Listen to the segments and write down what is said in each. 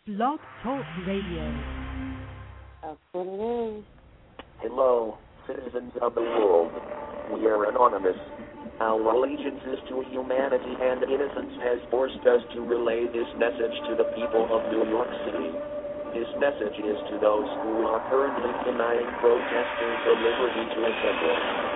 Blog Talk Radio. That's what it is. Hello, citizens of the world. We are anonymous. Our allegiance is to humanity, and innocence has forced us to relay this message to the people of New York City. This message is to those who are currently denying protesters the liberty to assemble.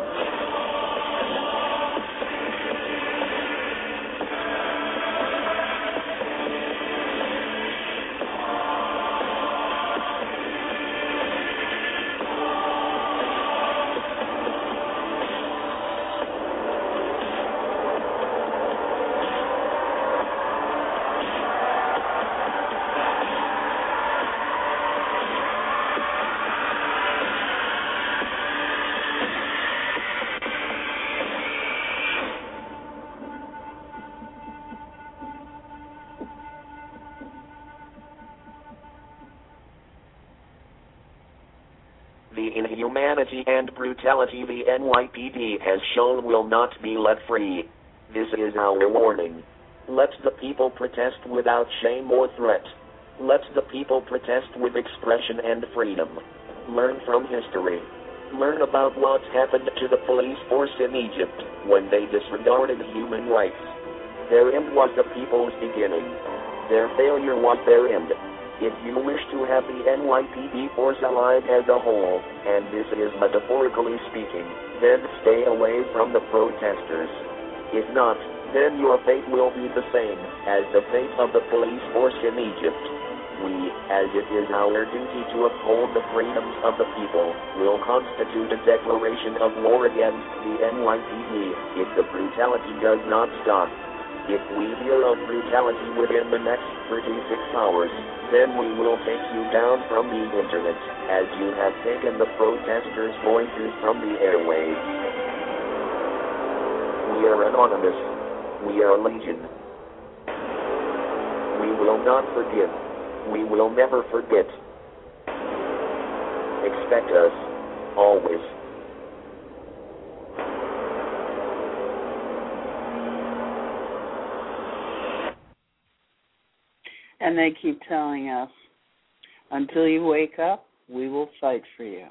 The inhumanity and brutality the NYPD has shown will not be let free. This is our warning. Let the people protest without shame or threat. Let the people protest with expression and freedom. Learn from history. Learn about what happened to the police force in Egypt when they disregarded human rights. Their end was the people's beginning. Their failure was their end. If you wish to have the NYPD force alive as a whole, and this is metaphorically speaking, then stay away from the protesters. If not, then your fate will be the same as the fate of the police force in Egypt. We, as it is our duty to uphold the freedoms of the people, will constitute a declaration of war against the NYPD if the brutality does not stop. If we hear of brutality within the next 36 hours, then we will take you down from the internet, as you have taken the protesters' voices from the airwaves. We are anonymous. We are legion. We will not forgive. We will never forget. Expect us, always. And they keep telling us, until you wake up, we will fight for you.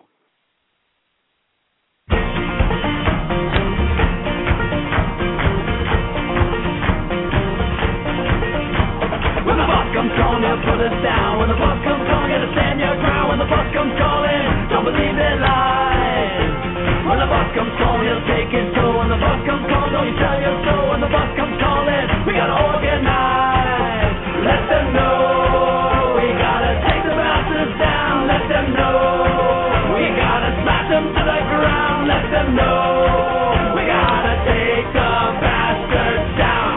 When the boss comes calling, they'll put us down. When the boss comes calling, you gotta stand your ground. When the boss comes calling, don't believe their lies. When the boss comes calling, he'll take his toll. When the boss comes calling, don't you tell your soul. When the boss comes calling, we gotta organize. Let them know we gotta take the bastards down. Let them know we gotta smash them to the ground. Let them know we gotta take the bastards down.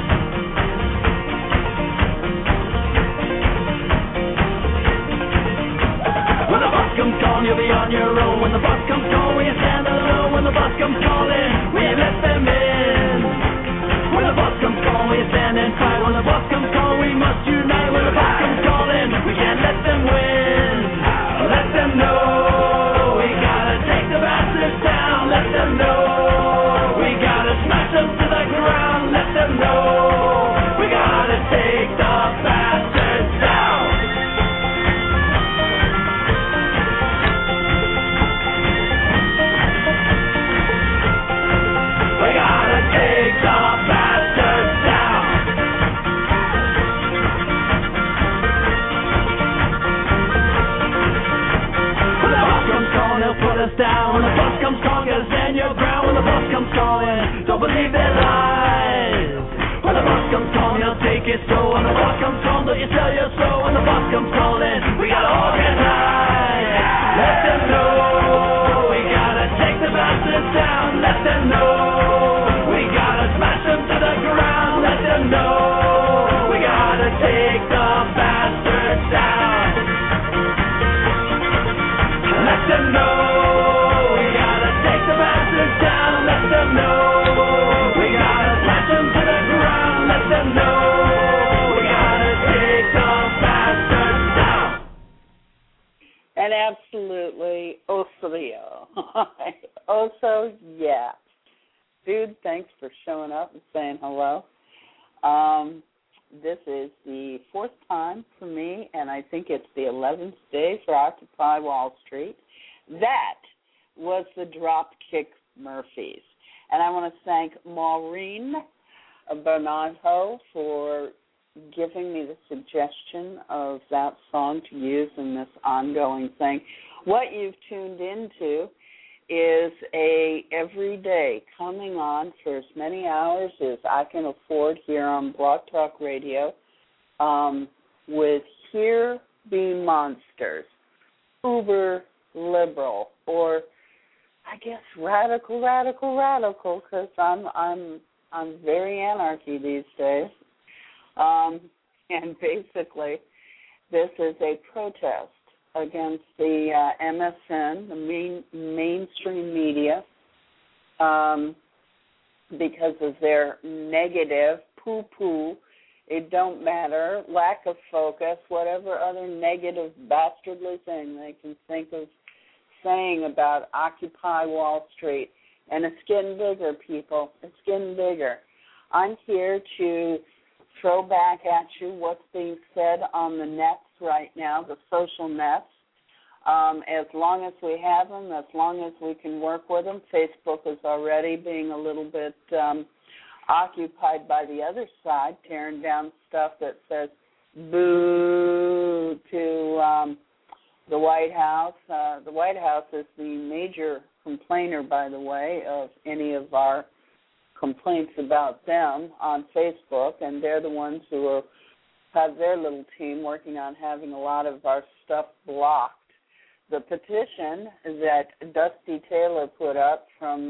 When the bus comes calling, you'll be on your own. When the bus comes calling, you stand alone. When the bus comes calling, we let them in. When the bus comes calling, we stand and fight. When the bus comes calling, we must unite. When the bus comes calling, we can't let them win. Let them know we gotta take the bastards down. Let them know we gotta smash them to the ground. Let them know we gotta take the bastards down. We gotta take the bastards down. When the bus comes calling, they'll put us down. When the bus comes calling, gotta stand your ground. When the bus comes calling, don't believe their lies. When the bus comes calling, he'll take his soul. When the bus comes calling, don't you sell your soul. When the bus comes calling, we gotta organize. Let them know we gotta take the bastards down. Let them know we gotta smash them to the ground. Let them know we gotta take the bastards down. Let them know we gotta take the bastards down. Let them know we gotta smash them to the ground. Let them know we gotta take the bastards down. And absolutely, Oso, Oso, yeah. Dude, thanks for showing up and saying hello. this is the fourth time for me, and I think it's the 11th day for Occupy Wall Street. That was the Dropkick Murphys. And I want to thank Maureen Bernardo for giving me the suggestion of that song to use in this ongoing thing. What you've tuned into is a everyday coming on for as many hours as I can afford here on Blog Talk Radio with Here Be Monsters, uber liberal, or I guess radical, because I'm very anarchy these days. And basically, this is a protest against the MSN, the mainstream media, because of their negative poo-poo, it don't matter, lack of focus, whatever other negative bastardly thing they can think of saying about Occupy Wall Street. And it's getting bigger, people. It's getting bigger. I'm here to throw back at you what's being said on the nets right now, the social nets. As long as we have them, as long as we can work with them. Facebook is already being a little bit occupied by the other side, tearing down stuff that says boo to the White House. The White House is the major complainer, by the way, of any of our complaints about them on Facebook, and they're the ones who have their little team working on having a lot of our stuff blocked. The petition that Dusty Taylor put up from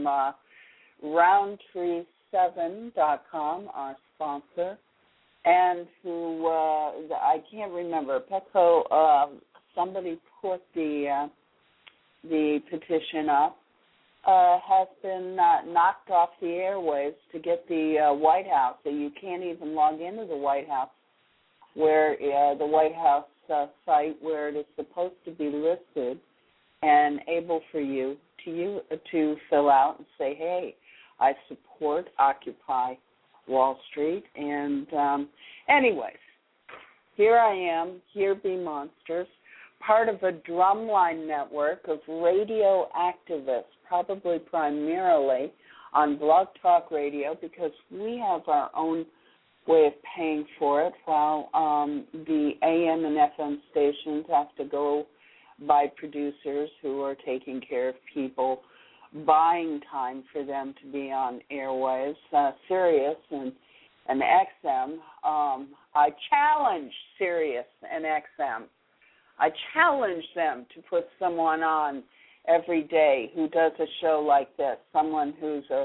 Roundtree7.com, our sponsor, and who, I can't remember, Petco, somebody put the petition up, has been knocked off the airwaves to get the White House, so you can't even log into the White House, where the White House site where it is supposed to be listed and able for you to fill out and say, hey, I support Occupy Wall Street. And anyways, here I am, Here Be Monsters, part of a drumline network of radio activists, probably primarily on Blog Talk Radio, because we have our own way of paying for it, while the AM and FM stations have to go by producers who are taking care of people, buying time for them to be on airwaves. Sirius and XM, I challenge Sirius and XM. I challenge them to put someone on every day who does a show like this, someone who's a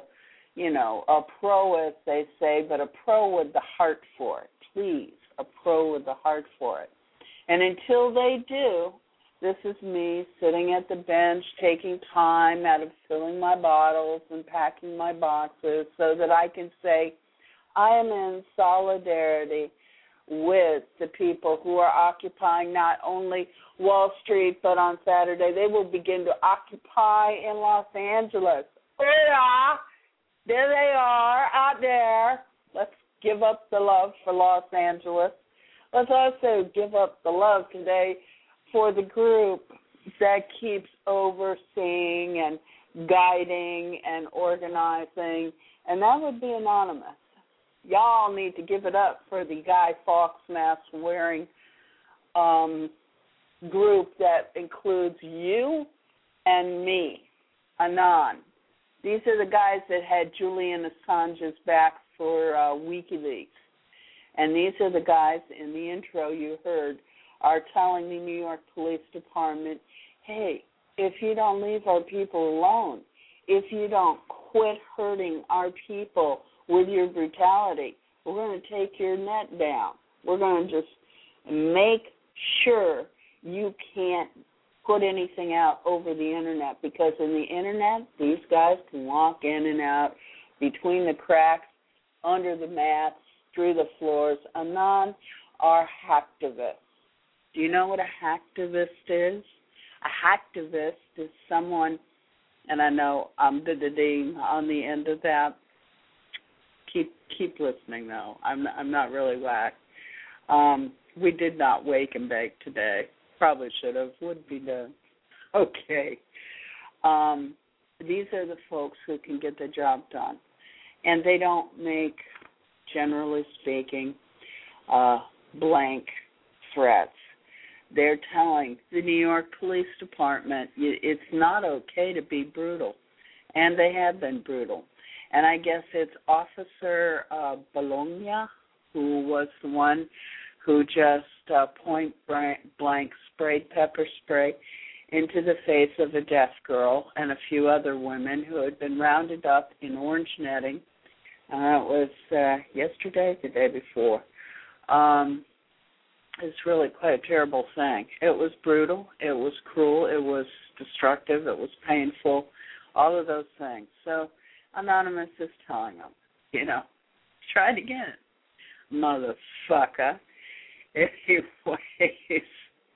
pro, as they say, but a pro with the heart for it. Please, a pro with the heart for it. And until they do, this is me sitting at the bench, taking time out of filling my bottles and packing my boxes so that I can say, I am in solidarity with the people who are occupying not only Wall Street, but on Saturday they will begin to occupy in Los Angeles. Yeah. There they are, out there. Let's give up the love for Los Angeles. Let's also give up the love today for the group that keeps overseeing and guiding and organizing, and that would be Anonymous. Y'all need to give it up for the Guy Fawkes mask-wearing group that includes you and me, Anon. These are the guys that had Julian Assange's back for WikiLeaks. And these are the guys in the intro you heard are telling the New York Police Department, hey, if you don't leave our people alone, if you don't quit hurting our people with your brutality, we're going to take your net down. We're going to just make sure you can't put anything out over the Internet, because in the Internet, these guys can walk in and out between the cracks, under the mats, through the floors. Anon are hacktivists. Do you know what a hacktivist is? A hacktivist is someone, and I know I'm ding on the end of that. Keep listening, though. I'm not really whack. We did not wake and bake today. Probably should have. Would be done. Okay. These are the folks who can get the job done. And they don't make, generally speaking, blank threats. They're telling the New York Police Department it's not okay to be brutal. And they have been brutal. And I guess it's Officer Bologna who was the one who just point blank sprayed pepper spray into the face of a deaf girl and a few other women who had been rounded up in orange netting. It was yesterday, the day before. It's really quite a terrible thing. It was brutal. It was cruel. It was destructive. It was painful. All of those things. So Anonymous is telling them, try it again, motherfucker. Anyways,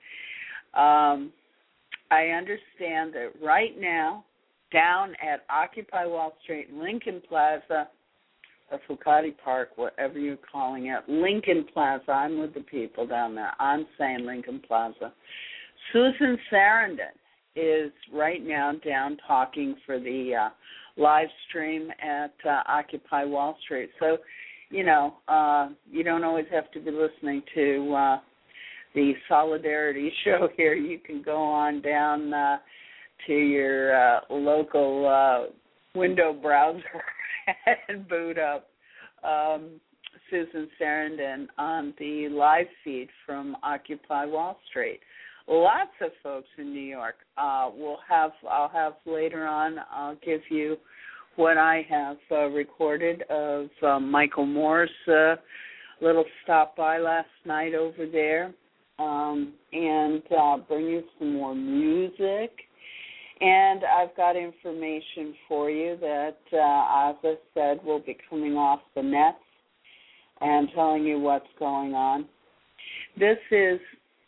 I understand that right now, down at Occupy Wall Street, Lincoln Plaza, or Foucault Park, whatever you're calling it, Lincoln Plaza, I'm with the people down there. I'm saying Lincoln Plaza. Susan Sarandon is right now down talking for the live stream at Occupy Wall Street. So, you don't always have to be listening to the Solidarity show here. You can go on down to your local window browser and boot up Susan Sarandon on the live feed from Occupy Wall Street. Lots of folks in New York. I'll have later on. I'll give you what I have recorded of Michael Moore's little stop by last night over there, and bring you some more music. And I've got information for you that, as I said, will be coming off the nets and telling you what's going on. This is,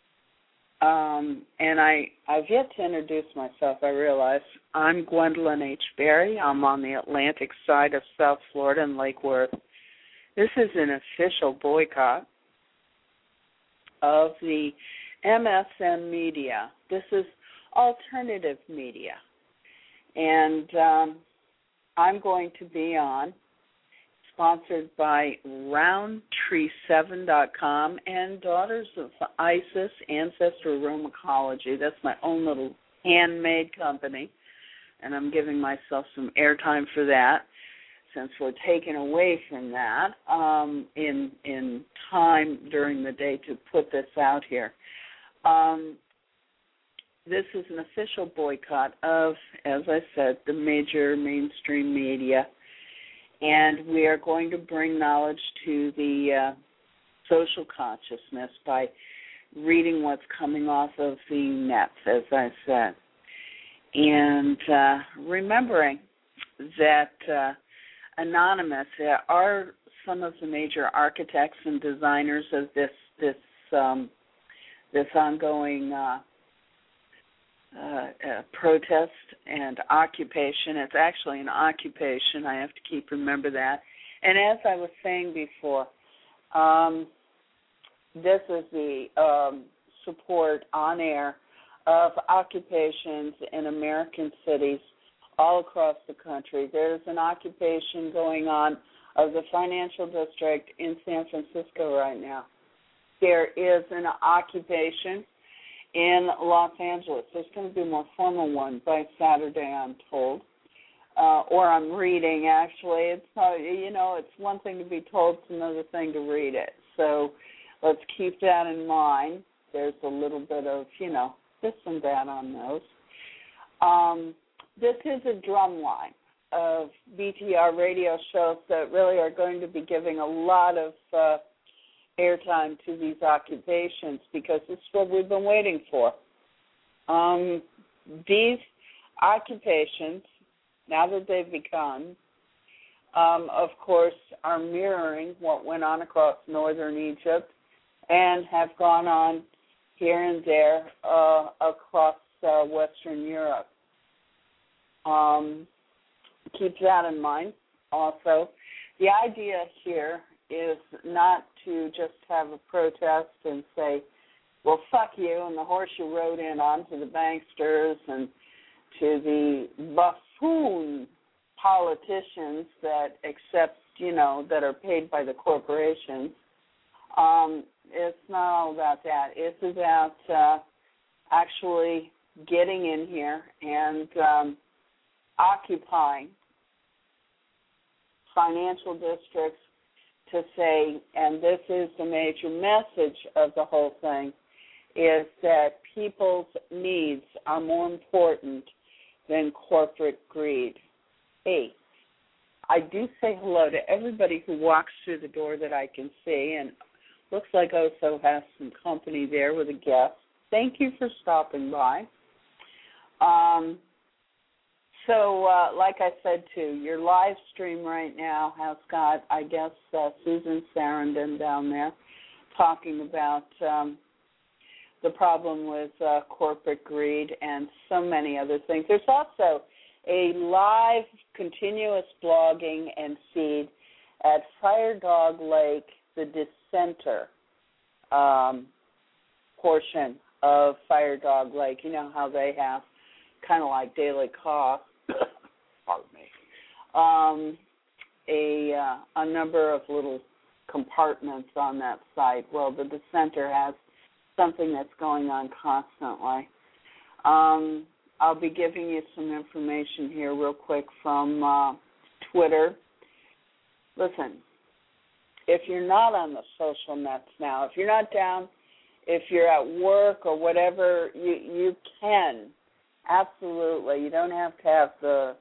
and I've yet to introduce myself, I realize. I'm Gwendolyn H. Berry. I'm on the Atlantic side of South Florida and Lake Worth. This is an official boycott of the MSM media. This is alternative media. And I'm going to be on, sponsored by RoundTree7.com and Daughters of Isis Ancestor Romacology. That's my own little handmade company, and I'm giving myself some airtime for that since we're taken away from that in time during the day to put this out here. This is an official boycott of, as I said, the major mainstream media, and we are going to bring knowledge to the social consciousness by reading what's coming off of the nets, as I said, and remembering that Anonymous are some of the major architects and designers of this ongoing protest and occupation. It's actually an occupation. I have to keep remember that. And as I was saying before, this is the support on air of occupations in American cities all across the country. There's an occupation going on of the financial district in San Francisco right now. There is an occupation in Los Angeles. There's going to be a more formal one by Saturday, I'm told, or I'm reading, actually. It's it's one thing to be told, it's another thing to read it. So let's keep that in mind. There's a little bit of, this and that on those. This is a drumline of BTR radio shows that really are going to be giving a lot of airtime to these occupations because it's what we've been waiting for. These occupations, now that they've begun, of course, are mirroring what went on across northern Egypt and have gone on here and there across Western Europe. Keep that in mind also. The idea here is not to just have a protest and say, well, fuck you, and the horse you rode in on to the banksters and to the buffoon politicians that accept, that are paid by the corporations. It's not all about that. It's about actually getting in here and occupying financial districts to say, and this is the major message of the whole thing, is that people's needs are more important than corporate greed. Hey, I do say hello to everybody who walks through the door that I can see, and looks like Oso has some company there with a guest. Thank you for stopping by. So, like I said, too, your live stream right now has got, I guess, Susan Sarandon down there talking about the problem with corporate greed and so many other things. There's also a live, continuous blogging and feed at Fire Dog Lake, the dissenter portion of Fire Dog Lake. You know how they have kind of like daily cost, pardon me, a number of little compartments on that site. Well, the dissenter has something that's going on constantly. I'll be giving you some information here real quick from Twitter. Listen, if you're not on the social nets now, if you're not down, if you're at work or whatever, you can. Absolutely. You don't have to have the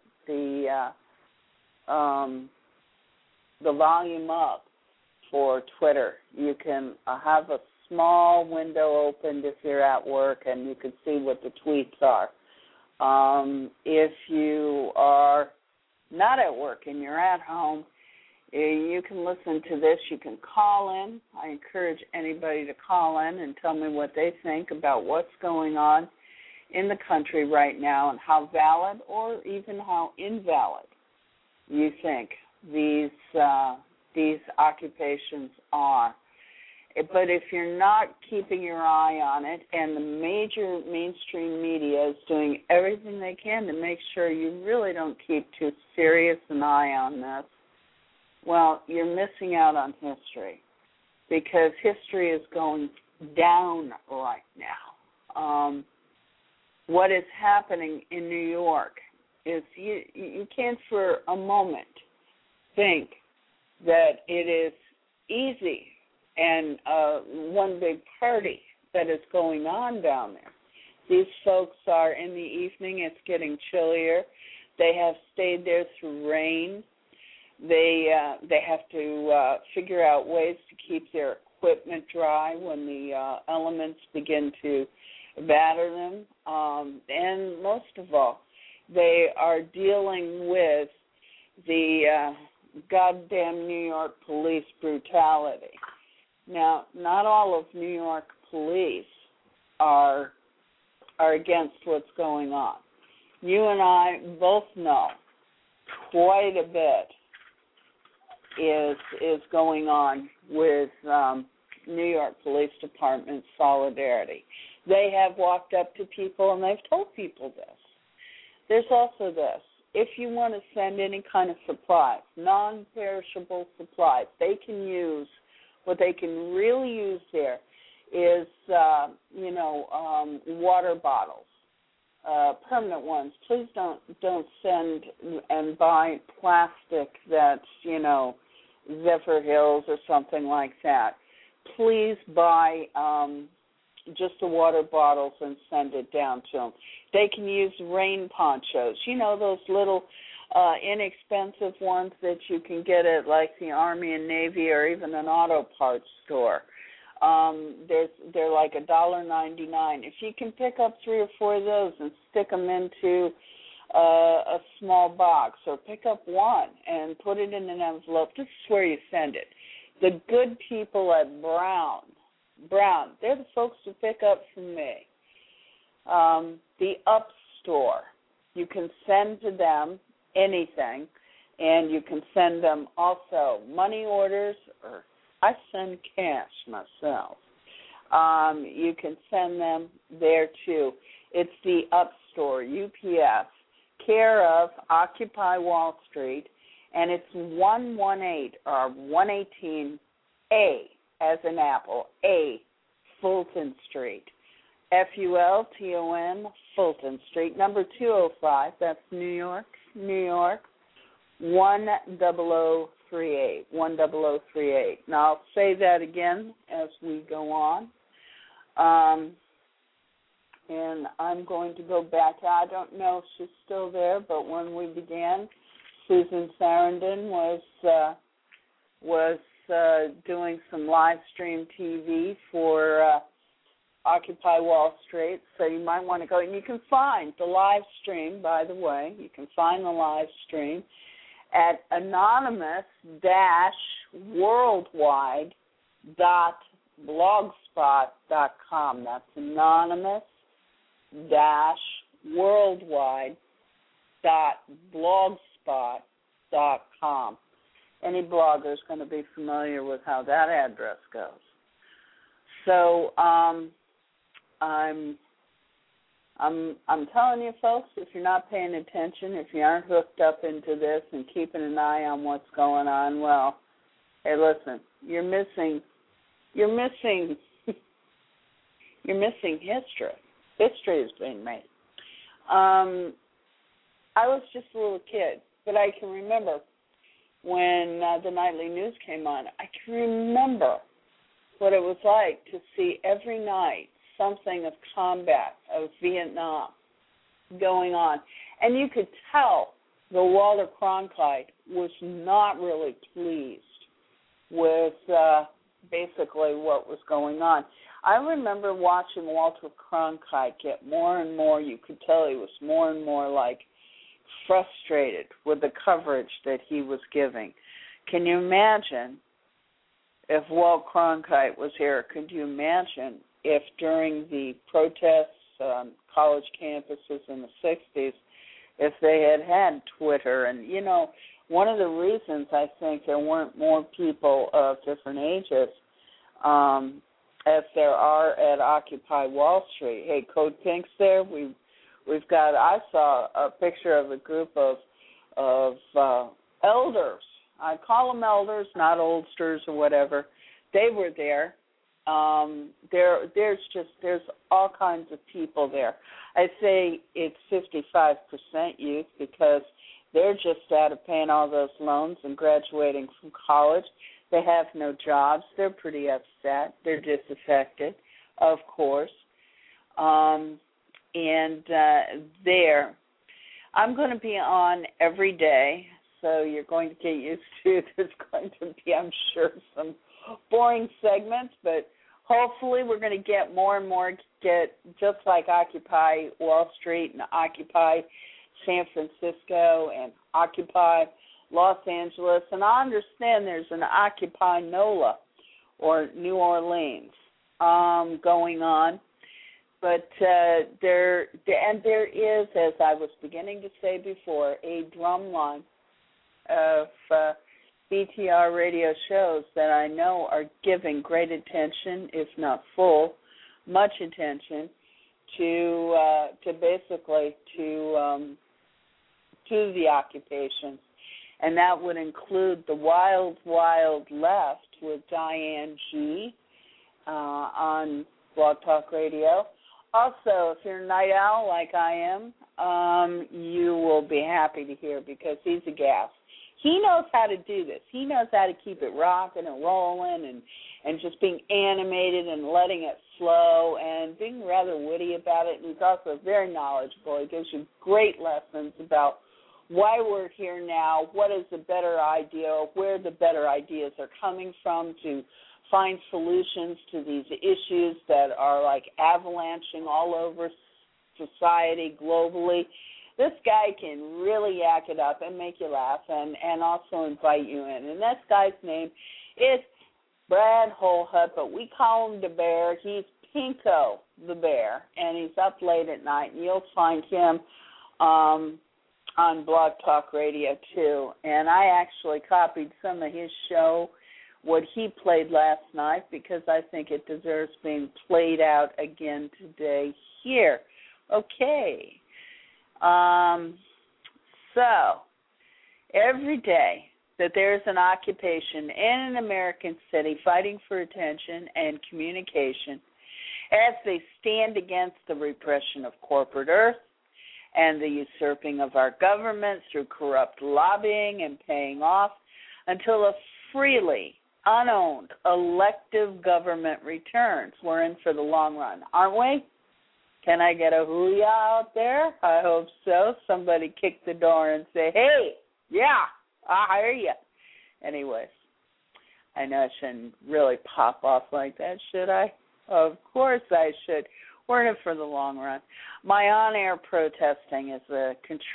volume up for Twitter. You can have a small window opened if you're at work, and you can see what the tweets are. If you are not at work and you're at home, you can listen to this. You can call in. I encourage anybody to call in and tell me what they think about what's going on in the country right now and how valid or even how invalid you think these occupations are. But if you're not keeping your eye on it, and the major mainstream media is doing everything they can to make sure you really don't keep too serious an eye on this, well, you're missing out on history, because history is going down right now. What is happening in New York is you can't for a moment think that it is easy and one big party that is going on down there. These folks are in the evening. It's getting chillier. They have stayed there through rain. They have to figure out ways to keep their equipment dry when the elements begin to batter them. And most of all, they are dealing with the goddamn New York police brutality. Now, not all of New York police are against what's going on. You and I both know quite a bit is going on with New York Police Department solidarity. They have walked up to people and they've told people this. There's also this. If you want to send any kind of supplies, non-perishable supplies, they can use, what they can really use there is, water bottles, permanent ones. Please don't send and buy plastic that's, Zephyr Hills or something like that. Please buy just the water bottles and send it down to them. They can use rain ponchos. Those little inexpensive ones that you can get at like the Army and Navy or even an auto parts store. They're like $1.99. If you can pick up 3 or 4 of those and stick them into a small box, or pick up one and put it in an envelope, this is where you send it. The good people at Brown, they're the folks who pick up from me. The Up Store, you can send to them anything, And you can send them also money orders, or I send cash myself. You can send them there too. It's the Up Store, UPS, care of Occupy Wall Street, and it's 118 or 118A as in Apple, A, Fulton Street, Fulton, Fulton Street, number 205. That's New York, 10038, 10038. Now I'll say that again as we go on. And I'm going to go back. I don't know if she's still there, but when we began, Susan Sarandon was doing some live stream TV for Occupy Wall Street, so you might want to go. And you can find the live stream, by the way. You can find the live stream at anonymous-worldwide.blogspot.com. That's anonymous-worldwide.blogspot.com. Any blogger is going to be familiar with how that address goes. So I'm telling you, folks, if you're not paying attention, if you aren't hooked up into this and keeping an eye on what's going on, well, hey, listen, you're missing history. History is being made. I was just a little kid, but I can remember when the nightly news came on. I can remember what it was like to see every night something of combat, of Vietnam going on. And you could tell the Walter Cronkite was not really pleased with basically what was going on. I remember watching Walter Cronkite get more and more, you could tell he was more and more like frustrated with the coverage that he was giving. Can you imagine if Walt Cronkite was here? Could you imagine if during the protests on college campuses in the 60s, if they had Twitter? And, you know, one of the reasons I think there weren't more people of different ages as there are at Occupy Wall Street. Hey, Code Pink's there. We've got. I saw a picture of a group of elders. I call them elders, not oldsters or whatever. They were there. There's all kinds of people there. I'd say it's 55% youth because they're just out of paying all those loans and graduating from college. They have no jobs. They're pretty upset. They're disaffected, of course. There, I'm going to be on every day, so you're going to get used to. There's going to be, I'm sure, some boring segments, but hopefully we're going to get more and more, just like Occupy Wall Street and Occupy San Francisco and Occupy Los Angeles, and I understand there's an Occupy NOLA or New Orleans going on. But there is, as I was beginning to say before, a drum line of BTR radio shows that I know are giving great attention, if not full, much attention to the occupations, and that would include the Wild Wild Left with Diane G. On Blog Talk Radio. Also, if you're a night owl like I am, you will be happy to hear because he's a gas. He knows how to do this. He knows how to keep it rocking and rolling and just being animated and letting it flow and being rather witty about it. And he's also very knowledgeable. He gives you great lessons about why we're here now, what is the better idea, where the better ideas are coming from to find solutions to these issues that are like avalanching all over society globally. This guy can really yak it up and make you laugh and also invite you in. And that guy's name is Brad Holhut, but we call him the Bear. He's Pinko the Bear, and he's up late at night, and you'll find him on Blog Talk Radio, too. And I actually copied some of his show, what he played last night, because I think it deserves being played out again today here. Okay. So, every day that there's an occupation in an American city fighting for attention and communication as they stand against the repression of corporate Earth and the usurping of our government through corrupt lobbying and paying off until a freely, unowned, elective government returns. We're in for the long run, aren't we? Can I get a hoo-yah out there? I hope so. Somebody kick the door and say, hey, yeah, I hear you. Anyways, I know I shouldn't really pop off like that, should I? Of course I should. We're in it for the long run. My on-air protesting is a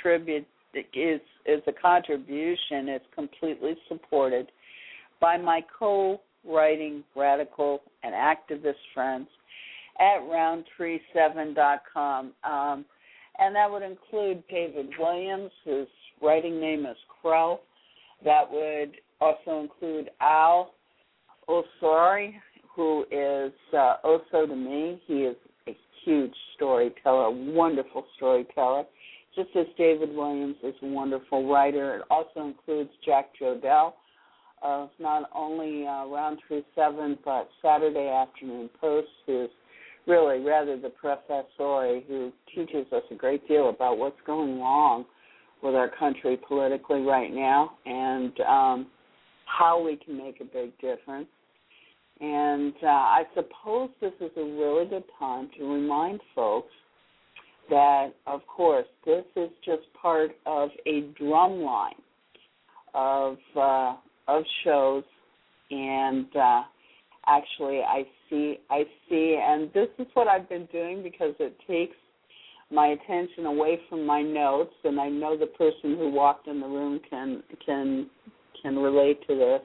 contribution. It's completely supported by my co-writing radical and activist friends at roundtree7.com. And that would include David Williams, whose writing name is Crow. That would also include Al Osori, who is Oso to me. He is a huge storyteller, a wonderful storyteller, just as David Williams is a wonderful writer. It also includes Jack Jodell of not only Roundtree 7, but Saturday Afternoon Post, who's really rather the professor who teaches us a great deal about what's going wrong with our country politically right now and how we can make a big difference. And I suppose this is a really good time to remind folks that, of course, this is just part of a drumline of shows, and actually I see, and this is what I've been doing because it takes my attention away from my notes, and I know the person who walked in the room can relate to this.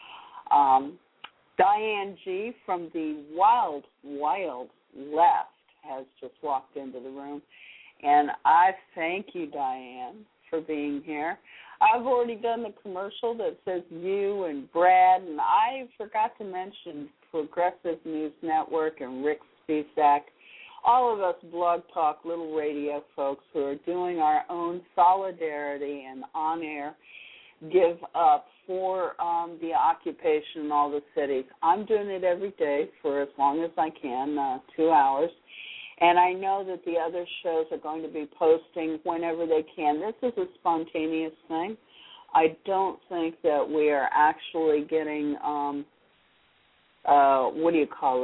Diane G. from the Wild Left has just walked into the room, and I thank you, Diane, for being here. I've already done the commercial that says you and Brad, and I forgot to mention Progressive News Network and Rick Spisak, all of us Blog Talk Little Radio folks who are doing our own solidarity and on-air give up for the occupation in all the cities. I'm doing it every day for as long as I can, 2 hours. And I know that the other shows are going to be posting whenever they can. This is a spontaneous thing. I don't think that we are actually getting, what do you call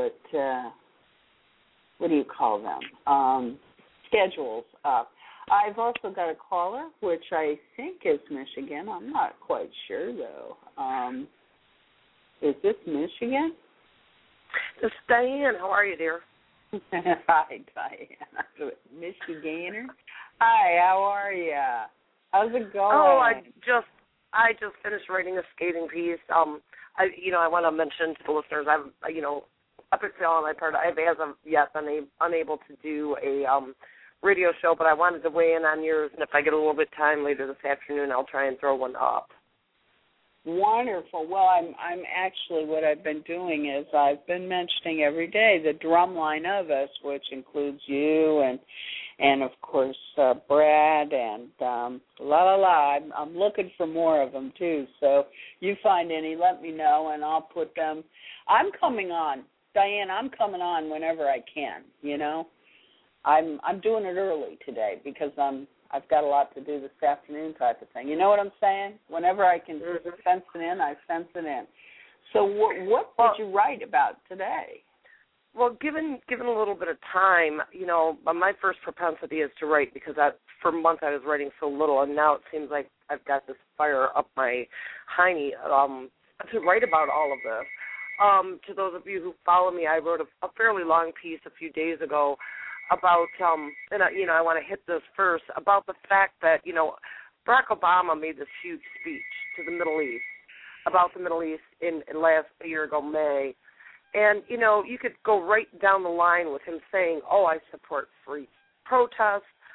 them? Schedules up. I've also got a caller, which I think is Michigan. I'm not quite sure, though. Is this Michigan? This is Diane. How are you, dear? Hi, Diane. Michiganer. Hi, how are you? How's it going? Oh, I just finished writing a skating piece. I want to mention to the listeners, Epic Fail on my part, I've as of yet been unable to do a radio show, but I wanted to weigh in on yours, and if I get a little bit of time later this afternoon, I'll try and throw one up. Wonderful. Well, I'm actually, what I've been doing is I've been mentioning every day the drumline of us, which includes you and of course Brad and I'm looking for more of them too. So you find any, let me know, and I'll put them. I'm coming on, Diane. I'm coming on whenever I can. I'm doing it early today because I've got a lot to do this afternoon type of thing. You know what I'm saying? Whenever I can fence it in, I fence it in. So what did you write about today? Well, given a little bit of time, my first propensity is to write because for months I was writing so little, and now it seems like I've got this fire up my hiney to write about all of this. To those of you who follow me, I wrote a fairly long piece a few days ago about, I want to hit this first, about the fact that, Barack Obama made this huge speech to the Middle East, about the Middle East in a year ago, May. And, you could go right down the line with him saying, I support free protest.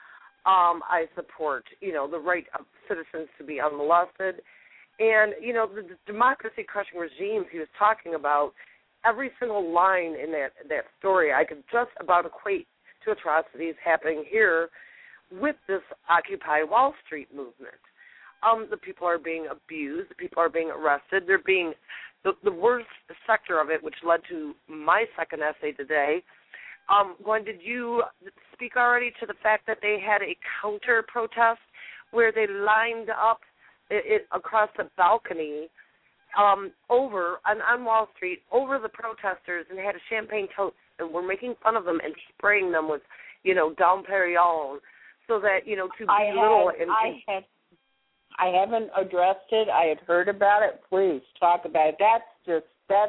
I support, the right of citizens to be unmolested. And, the democracy-crushing regimes he was talking about, every single line in that story I could just about equate to atrocities happening here with this Occupy Wall Street movement. The people are being abused. The people are being arrested. They're being the worst sector of it, which led to my second essay today. Gwen, did you speak already to the fact that they had a counter-protest where they lined up it across the balcony over on Wall Street over the protesters and had a champagne toast and were making fun of them and spraying them with, Dom Perignon, so that, to belittle I haven't addressed it. I had heard about it. Please talk about it. That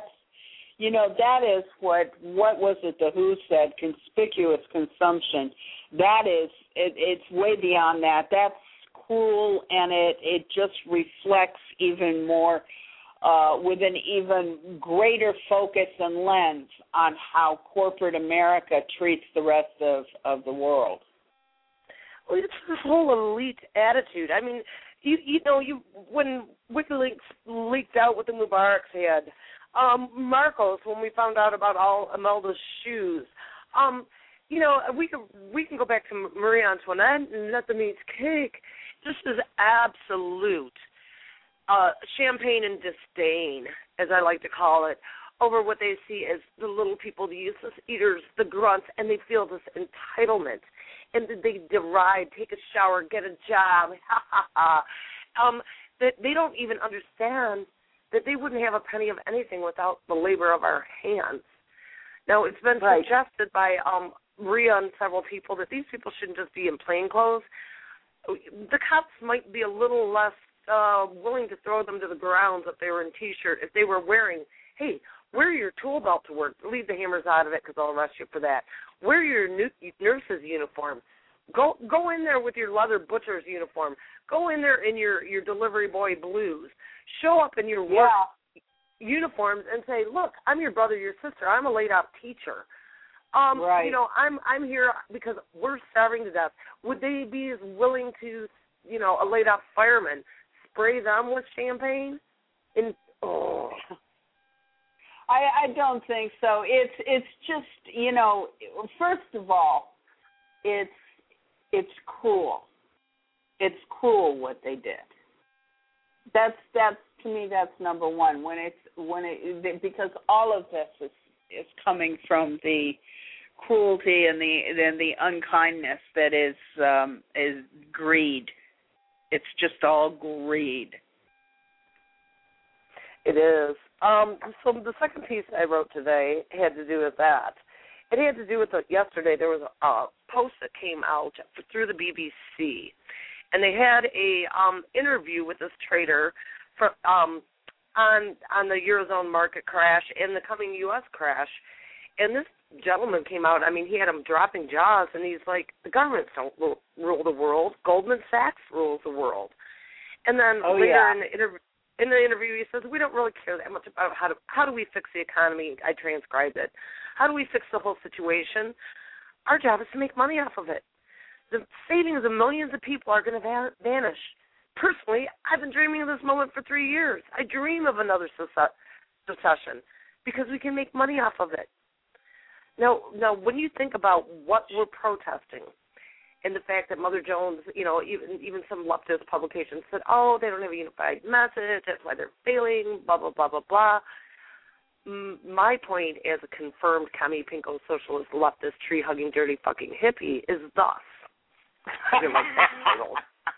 is what was it the WHO said, conspicuous consumption. That is, it's way beyond that. That's cruel, and it just reflects even more with an even greater focus and lens on how corporate America treats the rest of the world. Well, it's this whole elite attitude. I mean, when WikiLeaks leaked out what the Mubaraks had, Marcos, when we found out about all Imelda's shoes, we can go back to Marie Antoinette and let them eat cake. This is absolute champagne and disdain, as I like to call it, over what they see as the little people, the useless eaters, the grunts, and they feel this entitlement. And they deride, take a shower, get a job, that they don't even understand that they wouldn't have a penny of anything without the labor of our hands. Now, it's been suggested by Maria and several people that these people shouldn't just be in plain clothes. The cops might be a little less willing to throw them to the ground if they were in T-shirt, if they were wearing, hey, wear your tool belt to work. Leave the hammers out of it because I'll arrest you for that. Wear your nurse's uniform. Go in there with your leather butcher's uniform. Go in there in your delivery boy blues. Show up in your work uniforms and say, look, I'm your brother, your sister. I'm a laid-off teacher. Right. I'm here because we're starving to death. Would they be as willing to, a laid-off fireman, spray them with champagne? I don't think so. It's just, first of all, it's cruel. It's cruel what they did. That's to me, that's number one. Because all of this is coming from the cruelty and the unkindness that is greed. It's just all greed. It is. So the second piece I wrote today had to do with that. It had to do with yesterday there was a post that came out through the BBC, and they had a interview with this trader for, on the Eurozone market crash and the coming U.S. crash. And this gentleman came out, he had him dropping jaws, and he's like, the governments don't rule the world. Goldman Sachs rules the world. And then in the interview, he says, we don't really care that much about how do we fix the economy. I transcribed it. How do we fix the whole situation? Our job is to make money off of it. The savings of millions of people are going to vanish. Personally, I've been dreaming of this moment for 3 years. I dream of another secession because we can make money off of it. Now, when you think about what we're protesting, and the fact that Mother Jones, even some leftist publications said, they don't have a unified message, that's why they're failing, blah, blah, blah, blah, blah. My point as a confirmed commie pinko socialist leftist tree-hugging dirty fucking hippie is thus. I didn't like that title.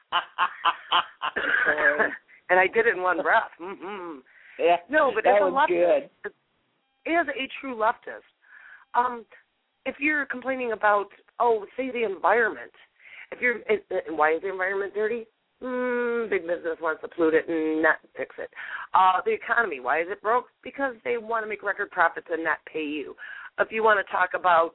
And I did it in one breath. Mm-hmm. Yeah, no, but that as a was leftist, good. As a true leftist, if you're complaining about, say the environment, why is the environment dirty? Big business wants to pollute it and not fix it. The economy, why is it broke? Because they want to make record profits and not pay you. If you want to talk about,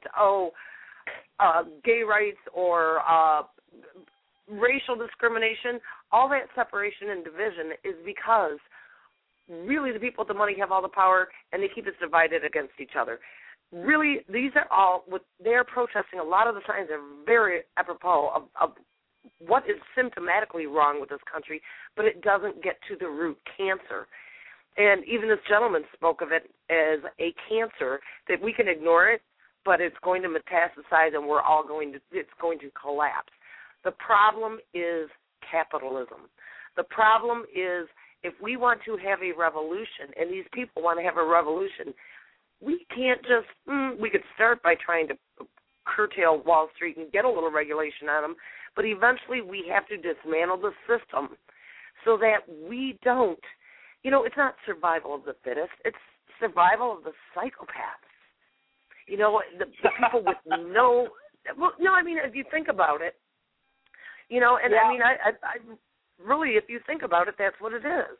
gay rights or racial discrimination, all that separation and division is because really the people with the money have all the power and they keep us divided against each other. Really, these are all, they're protesting, a lot of the signs are very apropos of what is symptomatically wrong with this country, but it doesn't get to the root cancer. And even this gentleman spoke of it as a cancer, that we can ignore it, but it's going to metastasize and it's going to collapse. The problem is capitalism. The problem is if we want to have a revolution, and these people want to have a revolution, we can't just, we could start by trying to curtail Wall Street and get a little regulation on them, but eventually we have to dismantle the system so that we don't, it's not survival of the fittest, it's survival of the psychopaths. The people with if you think about it, I really, if you think about it, that's what it is.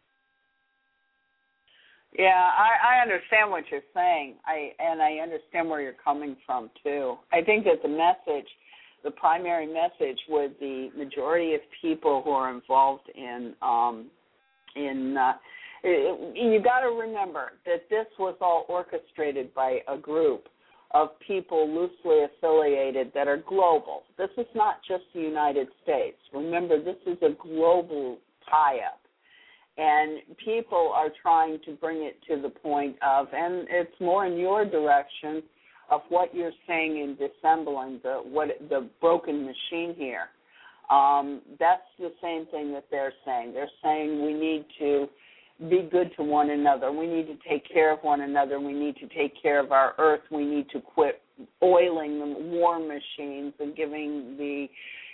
Yeah, I understand what you're saying. I understand where you're coming from, too. I think that the primary message with the majority of people who are involved in you got to remember that this was all orchestrated by a group of people loosely affiliated that are global. This is not just the United States. Remember, this is a global tie-up. And people are trying to bring it to the point of, and it's more in your direction, of what you're saying in disassembling the broken machine here. That's the same thing that they're saying. They're saying we need to be good to one another. We need to take care of one another. We need to take care of our earth. We need to quit oiling the war machines and giving the,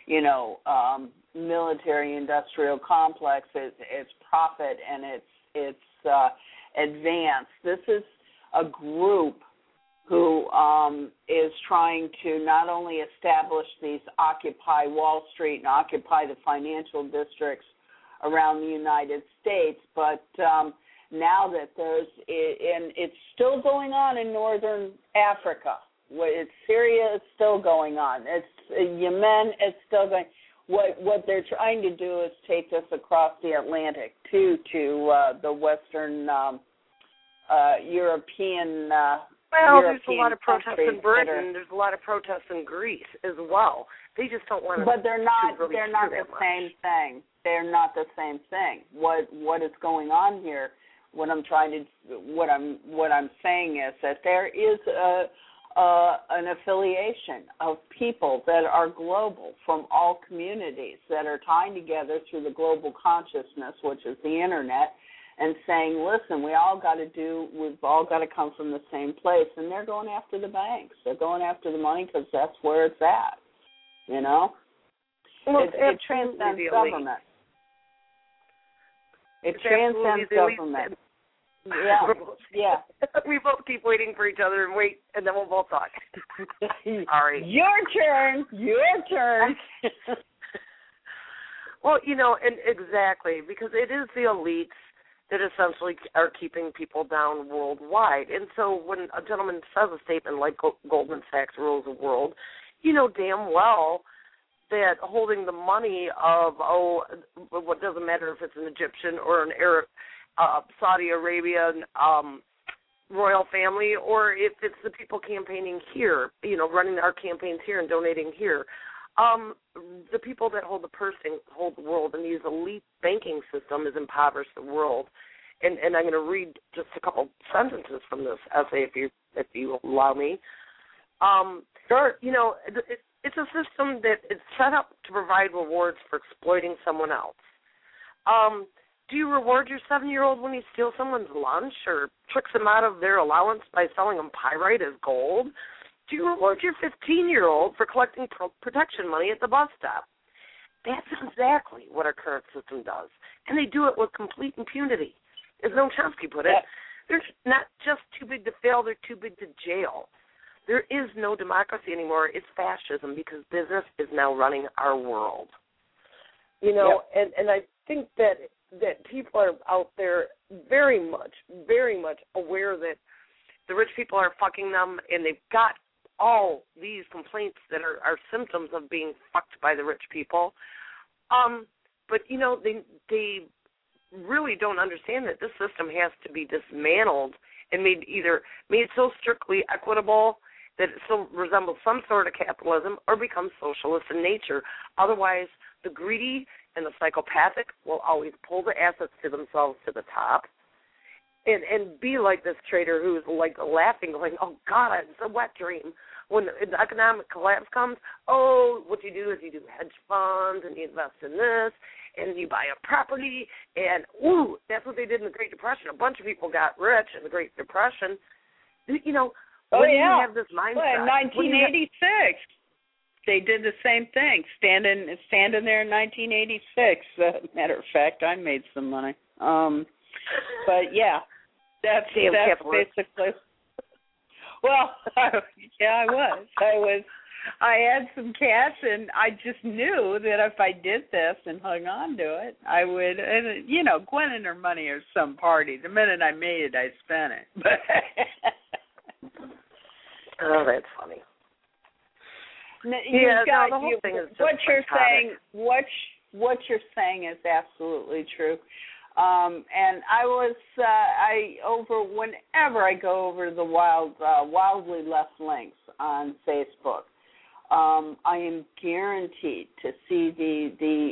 military-industrial complex its profit and its advance. This is a group who is trying to not only establish these Occupy Wall Street and occupy the financial districts around the United States, but now that it's still going on in northern Africa. Syria is still going on. It's Yemen. It's still going. What they're trying to do is take this across the Atlantic to the Western European. There's a lot of protests in Britain. There's a lot of protests in Greece as well. They just don't want to. But they're not the same thing. They're not the same thing. What is going on here? What I'm saying is that there is an affiliation of people that are global from all communities that are tying together through the global consciousness, which is the internet, and saying, listen, we've all got to come from the same place. And they're going after the banks. They're going after the money because that's where it's at, Well, it transcends government. It transcends government. Yeah. We both keep waiting for each other and then we'll both talk. All right. Your turn. Well, and exactly, because it is the elites that essentially are keeping people down worldwide. And so when a gentleman says a statement like Goldman Sachs rules the world, damn well that holding the money of, what doesn't matter if it's an Egyptian or an Arab, Saudi Arabian royal family, or if it's the people campaigning here, running our campaigns here and donating here. The people that hold the purse hold the world, and these elite banking system has impoverished the world. And I'm going to read just a couple sentences from this essay, if you allow me. Sure. It's a system that is set up to provide rewards for exploiting someone else. Do you reward your 7-year-old when he steals someone's lunch or tricks them out of their allowance by selling them pyrite as gold? Do you reward your 15-year-old for collecting protection money at the bus stop? That's exactly what our current system does, and they do it with complete impunity. As Noam Chomsky put it, they're not just too big to fail, they're too big to jail. There is no democracy anymore. It's fascism because business is now running our world. And I think that people are out there very much aware that the rich people are fucking them, and they've got all these complaints that are symptoms of being fucked by the rich people. But, they really don't understand that this system has to be dismantled and made so strictly equitable that it still resembles some sort of capitalism or becomes socialist in nature. Otherwise, the greedy and the psychopathic will always pull the assets to themselves to the top and be like this trader who's like laughing, going, oh, God, it's a wet dream. When the economic collapse comes, what you do is you do hedge funds and you invest in this and you buy a property and, that's what they did in the Great Depression. A bunch of people got rich in the Great Depression. You know, when you have this mindset. Well, in 1986, they did the same thing, standing there in 1986. Matter of fact, I made some money. But, yeah, that's basically... Well, yeah, I had some cash, and I just knew that if I did this and hung on to it, I would, and, you know, Gwen and her money are some party. The minute I made it, I spent it. Oh, that's funny. The whole thing is just what you're psychotic. saying. What you're saying is absolutely true. And whenever I go over the wildly left links on Facebook, I am guaranteed to see the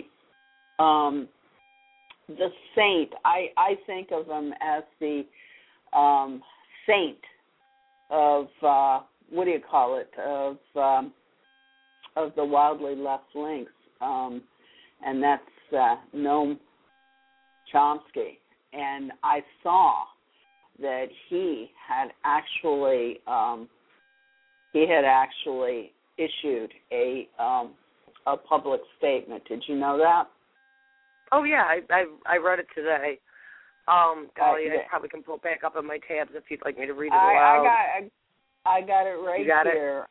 saint. I think of him as the saint of what do you call it, of the wildly left links, and that's Noam Chomsky. And I saw that he had actually issued a public statement. Did you know that? Oh yeah, I read it today. Golly, I probably can pull it back up on my tabs if you'd like me to read it aloud. I got it right here.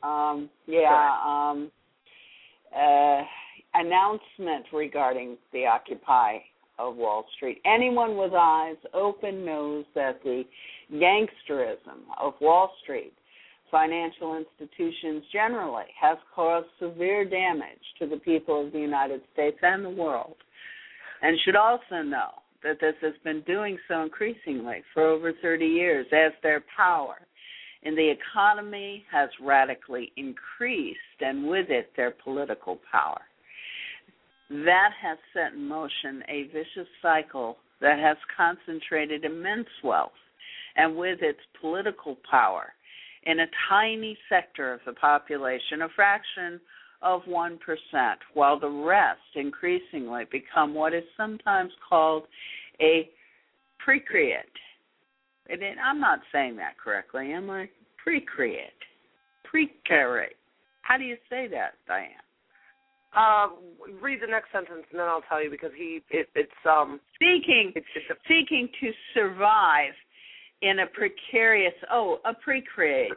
Announcement regarding the Occupy of Wall Street. Anyone with eyes open knows that the gangsterism of Wall Street, financial institutions generally, has caused severe damage to the people of the United States and the world, and should also know that this has been doing so increasingly for over 30 years as their power in the economy has radically increased, and with it their political power. That has set in motion a vicious cycle that has concentrated immense wealth, and with its political power, in a tiny sector of the population, a fraction of 1%, while the rest increasingly become what is sometimes called a precariat. I'm not saying that correctly, am I? Precariat. How do you say that, Diane? Read the next sentence and then I'll tell you, because it's seeking to survive in a precarious. A precariat.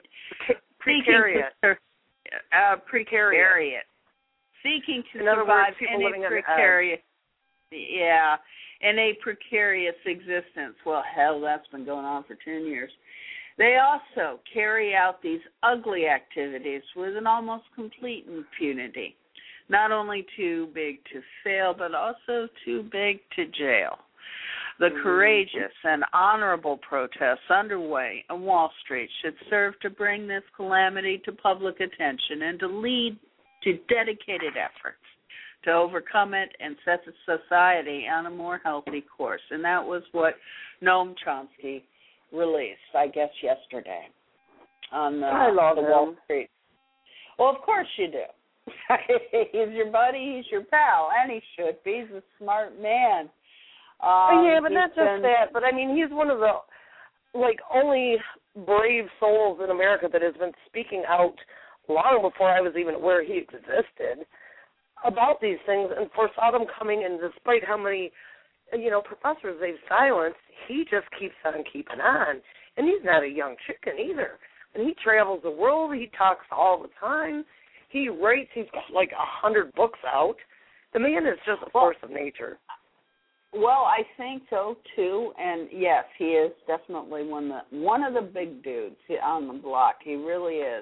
Precariat. Seeking to survive in a precarious. Yeah, in a precarious existence. Well, hell, that's been going on for 10 years. They also carry out these ugly activities with an almost complete impunity. Not only too big to fail, but also too big to jail. The courageous and honorable protests underway on Wall Street should serve to bring this calamity to public attention and to lead to dedicated efforts to overcome it and set the society on a more healthy course. And that was what Noam Chomsky released, I guess, yesterday on I love the Wall Street. Well, of course you do. He's your buddy, he's your pal, and he should be. He's a smart man. But not just that. But, I mean, he's one of the, only brave souls in America that has been speaking out long before I was even aware he existed about these things. And for Sodom coming, and despite how many, professors they've silenced, he just keeps on keeping on. And he's not a young chicken either. And he travels the world. He talks all the time. He writes. He's got 100 books out. The man is just a force of nature. Well, I think so too, and yes, he is definitely one of the big dudes on the block. He really is.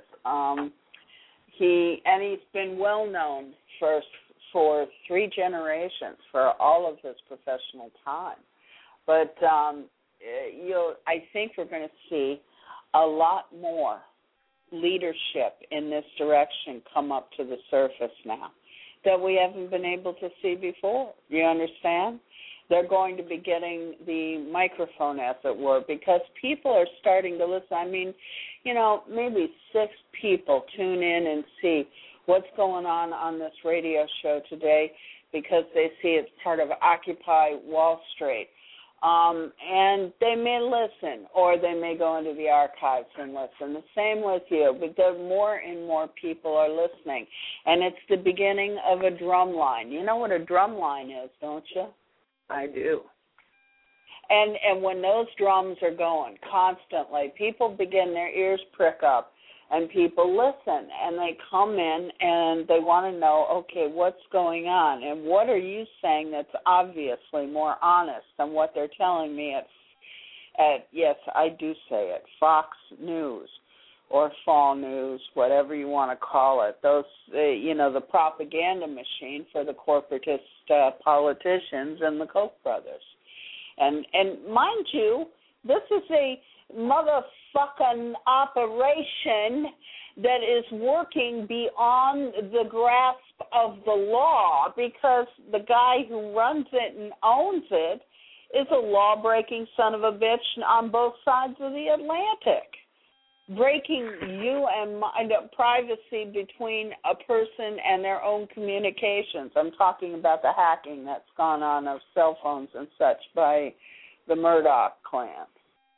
He's been well known for 3 generations, for all of his professional time. But I think we're going to see a lot more leadership in this direction come up to the surface now that we haven't been able to see before. You understand? They're going to be getting the microphone, as it were, because people are starting to listen. I mean, maybe 6 people tune in and see what's going on this radio show today because they see it's part of Occupy Wall Street. And they may listen, or they may go into the archives and listen. The same with you, because more and more people are listening. And it's the beginning of a drum line. You know what a drum line is, don't you? I do. And when those drums are going constantly, people begin, their ears prick up, and people listen, and they come in, and they want to know, okay, what's going on, and what are you saying that's obviously more honest than what they're telling me at yes, I do say it, Fox News or Fall News, whatever you want to call it, those, the propaganda machine for the corporatist politicians and the Koch brothers. And mind you, this is a motherfucking operation that is working beyond the grasp of the law, because the guy who runs it and owns it is a law-breaking son of a bitch on both sides of the Atlantic, breaking you and privacy between a person and their own communications. I'm talking about the hacking that's gone on of cell phones and such by the Murdoch clan.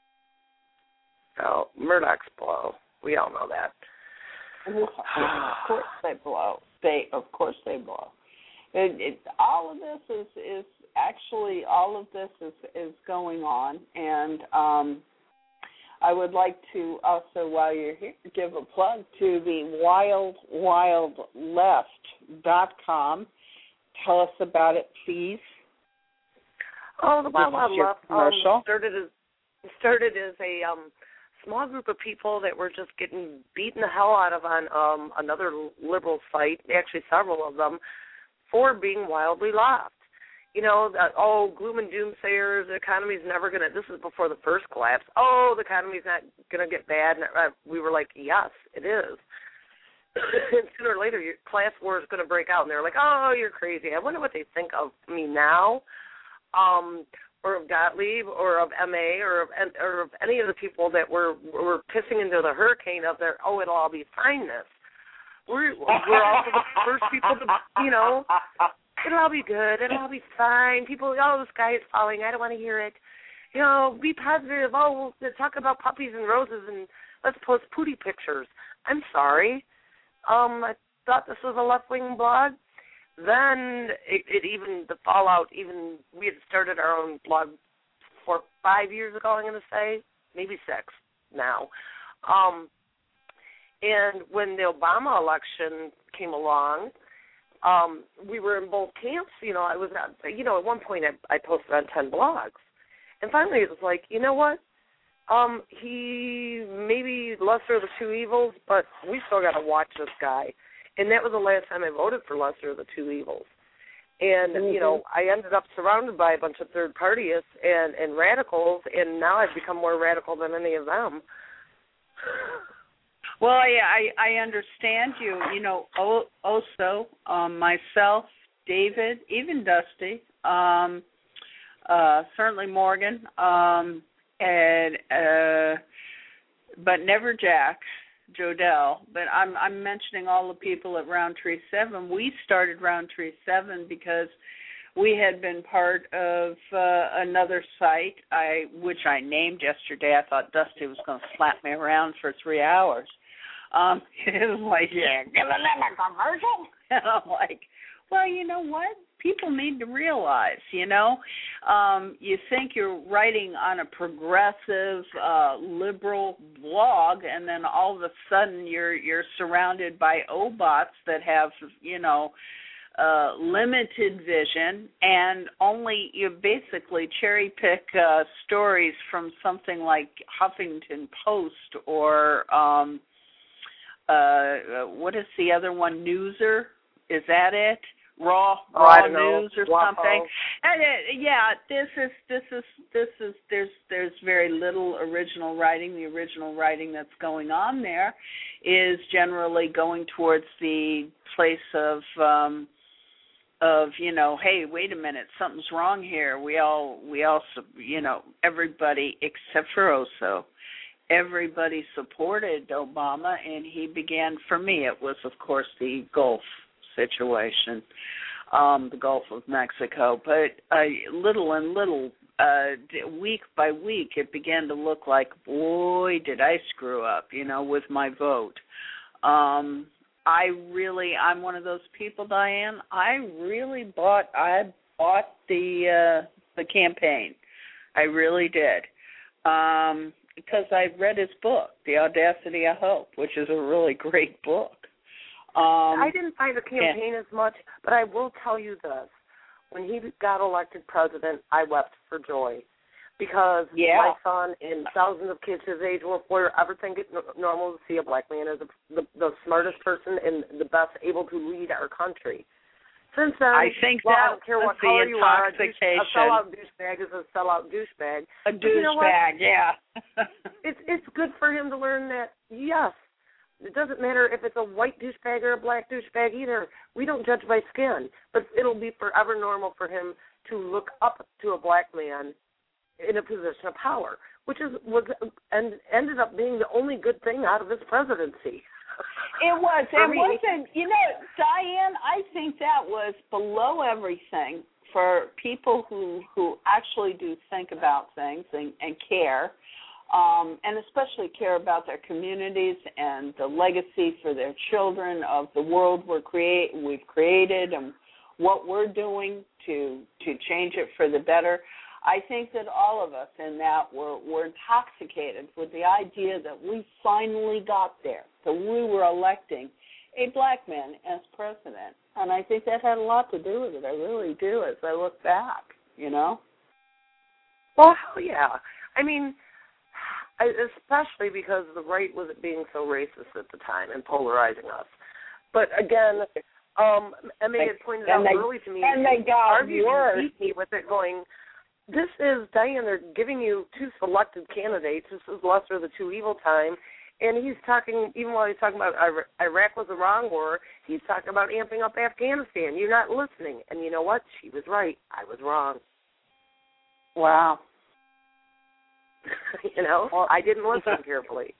Oh, Murdoch's blow. We all know that. Of course they blow. Of course they blow. All of this is going on, and I would like to also, while you're here, give a plug to the wildwildleft.com. Tell us about it, please. Oh, the Wild Wild Left commercial. started as a small group of people that were just getting beaten the hell out of on another liberal site, actually several of them, for being wildly left. Gloom and doomsayers, the economy's never going to, this is before the first collapse, the economy's not going to get bad. And we were like, yes, it is. And sooner or later, your class war is going to break out. And they're like, oh, you're crazy. I wonder what they think of me now. Or of Gottlieb, or of MA, or of any of the people that were pissing into the hurricane of their, it'll all be fineness. We're also the first people to, it'll all be good, it'll all be fine. People, the sky is falling, I don't want to hear it. Be positive. We'll talk about puppies and roses, and let's post pooty pictures. I'm sorry. I thought this was a left-wing blog. Then the fallout, we had started our own blog 5 years ago, I'm going to say, maybe 6 now. And when the Obama election came along, we were in both camps. I was at one point I posted on 10 blogs. And finally it was like, you know what? He may be lesser of the two evils, but we still got to watch this guy. And that was the last time I voted for lesser of the two evils. And, I ended up surrounded by a bunch of third partyists and radicals, and now I've become more radical than any of them. Well, I understand you. Also, myself, David, even Dusty, certainly Morgan, but never Jack. Jodell, but I'm mentioning all the people at Roundtree 7. We started Roundtree 7 because we had been part of another site, which I named yesterday. I thought Dusty was going to slap me around for 3 hours. It was like, yeah, giving them a commercial? And I'm like, well, you know what? People need to realize, you think you're writing on a progressive, liberal blog, and then all of a sudden you're surrounded by obots that have, limited vision, and only you basically cherry pick stories from something like Huffington Post or what is the other one, Newser? Is that it? Raw news or something. And there's very little original writing. The original writing that's going on there is generally going towards the place of hey, wait a minute, something's wrong here. We all everybody except for Oso, everybody supported Obama, and he began, for me, it was, of course, the Gulf situation, the Gulf of Mexico. But little and little, week by week, it began to look like, boy, did I screw up, with my vote. I'm one of those people, Diane. I bought the campaign. I really did. Because I read his book, The Audacity of Hope, which is a really great book. I didn't buy the campaign as much, but I will tell you this. When he got elected president, I wept for joy. Because my son and thousands of kids his age will forever think it normal to see a black man as the smartest person and the best able to lead our country. Since then, I think I don't care what color you are, a sellout douchebag is a sellout douchebag. A douchebag, yeah. It's good for him to learn that, yes, it doesn't matter if it's a white douchebag or a black douchebag either. We don't judge by skin. But it'll be forever normal for him to look up to a black man in a position of power, which ended up being the only good thing out of his presidency. It was. It wasn't, Diane, I think that was below everything for people who actually do think about things and care, and especially care about their communities and the legacy for their children of the world we've created and what we're doing to change it for the better. I think that all of us in that were intoxicated with the idea that we finally got there, that we were electing a black man as president. And I think that had a lot to do with it. I really do, as I look back, Well, hell yeah. I mean, especially because the right was being so racist at the time and polarizing us. But again, Emma had pointed out early to me, and they got worse. Beat me with it going, this is, Diane, they're giving you two selected candidates. This is lesser of the two evil time. And he's talking, even while he's talking about Iraq was the wrong war, he's talking about amping up Afghanistan. You're not listening. And you know what? She was right. I was wrong. Wow. I didn't listen carefully.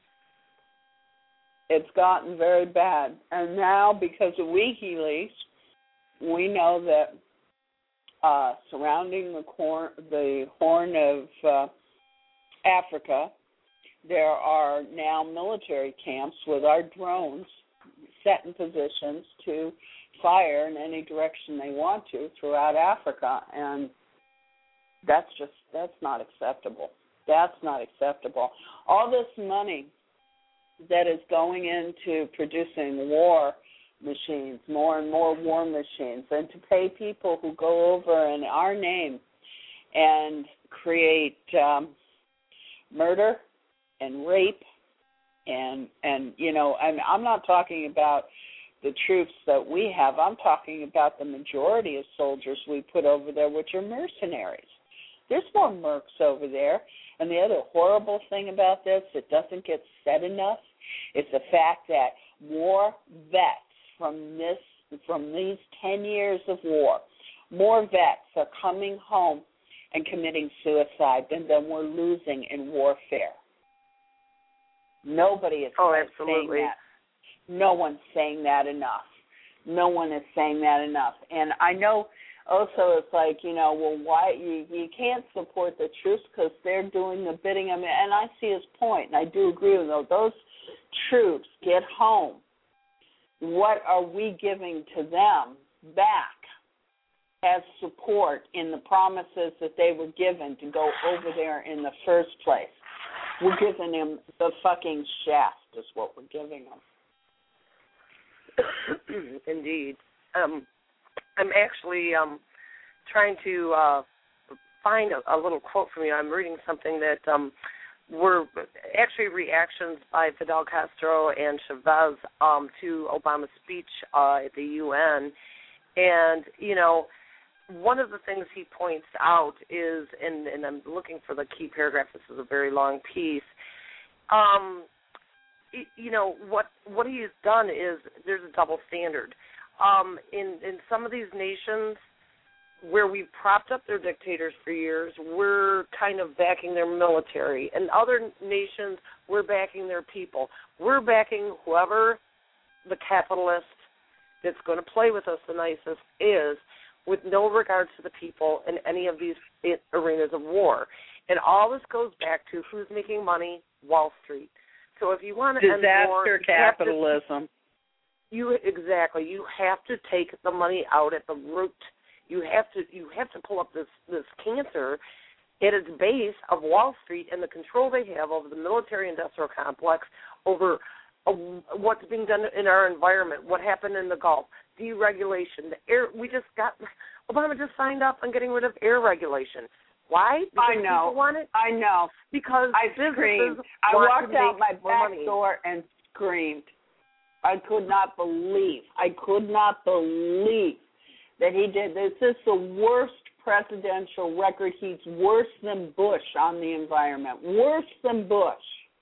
It's gotten very bad. And now, because of WikiLeaks, we know that surrounding the Horn of Africa, there are now military camps with our drones set in positions to fire in any direction they want to throughout Africa, and that's not acceptable. That's not acceptable. All this money that is going into producing war machines, more and more war machines, and to pay people who go over in our name and create murder and rape and I'm not talking about the troops that we have. I'm talking about the majority of soldiers we put over there, which are mercenaries. There's more mercs over there. And the other horrible thing about this that doesn't get said enough is the fact that more vets from these 10 years of war, more vets are coming home and committing suicide than we're losing in warfare. Nobody is saying that. No one's saying that enough. No one is saying that enough. And I know also it's like, why you can't support the troops because they're doing the bidding. And I see his point, and I do agree with him. Those troops get home. What are we giving to them back as support in the promises that they were given to go over there in the first place? We're giving them the fucking shaft is what we're giving them. Indeed. I'm actually trying to find a little quote from you. I'm reading something that were actually reactions by Fidel Castro and Chavez to Obama's speech at the UN. And, one of the things he points out is, and I'm looking for the key paragraph, this is a very long piece, what he has done is there's a double standard. In some of these nations where we've propped up their dictators for years, we're kind of backing their military. In other nations, we're backing their people. We're backing whoever the capitalist that's going to play with us the nicest is, with no regard to the people in any of these arenas of war. And all this goes back to who's making money? Wall Street. So if you want to end war, disaster capitalism. You have to take the money out at the root. You have to pull up this cancer at its base of Wall Street and the control they have over the military-industrial complex, over what's being done in our environment, what happened in the Gulf, deregulation. The air. Obama just signed up on getting rid of air regulation. Why? Because I know. people want it. I know. Because I screamed. I walked out my back door and screamed. I could not believe that he did this. This is the worst presidential record. He's worse than Bush on the environment. Worse than Bush.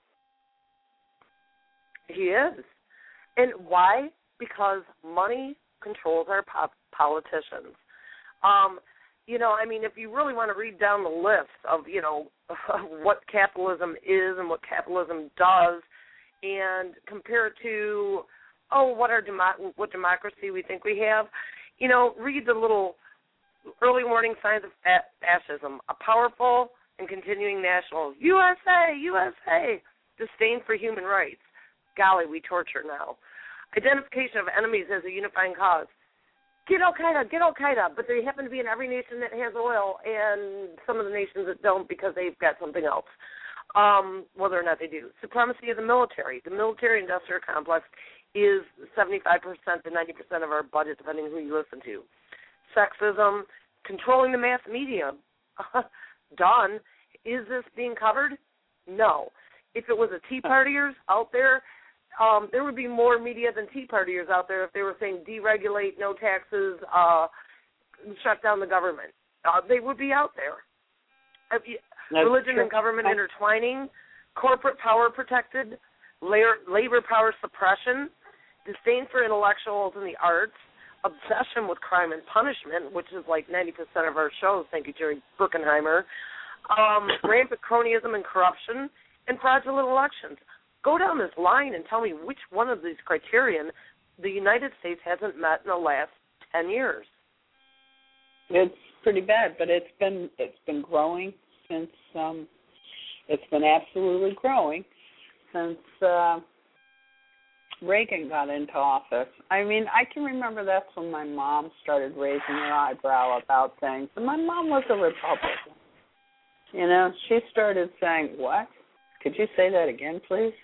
He is. And why? Because money controls our politicians. If you really want to read down the list of, what capitalism is and what capitalism does, and compare it to, what democracy we think we have, read the little early warning signs of fascism. A powerful and continuing national USA, disdain for human rights. Golly, we torture now. Identification of enemies as a unifying cause. Get Al-Qaeda, but they happen to be in every nation that has oil and some of the nations that don't because they've got something else, whether or not they do. Supremacy of the military. The military-industrial complex is 75% to 90% of our budget, depending on who you listen to. Sexism, controlling the mass media. Done. Is this being covered? No. If it was a Tea Partiers out there, there would be more media than Tea Partiers out there if they were saying deregulate, no taxes, shut down the government. They would be out there. Religion and government intertwining, corporate power protected, labor power suppression, disdain for intellectuals and the arts, obsession with crime and punishment, which is like 90% of our shows, thank you, Jerry Bruckheimer, rampant cronyism and corruption, and fraudulent elections. Go down this line and tell me which one of these criterion the United States hasn't met in the last 10 years. It's pretty bad, but it's been growing since it's been absolutely growing since Reagan got into office. I mean, I can remember that's when my mom started raising her eyebrow about things. And my mom was a Republican. She started saying, "What? Could you say that again, please?"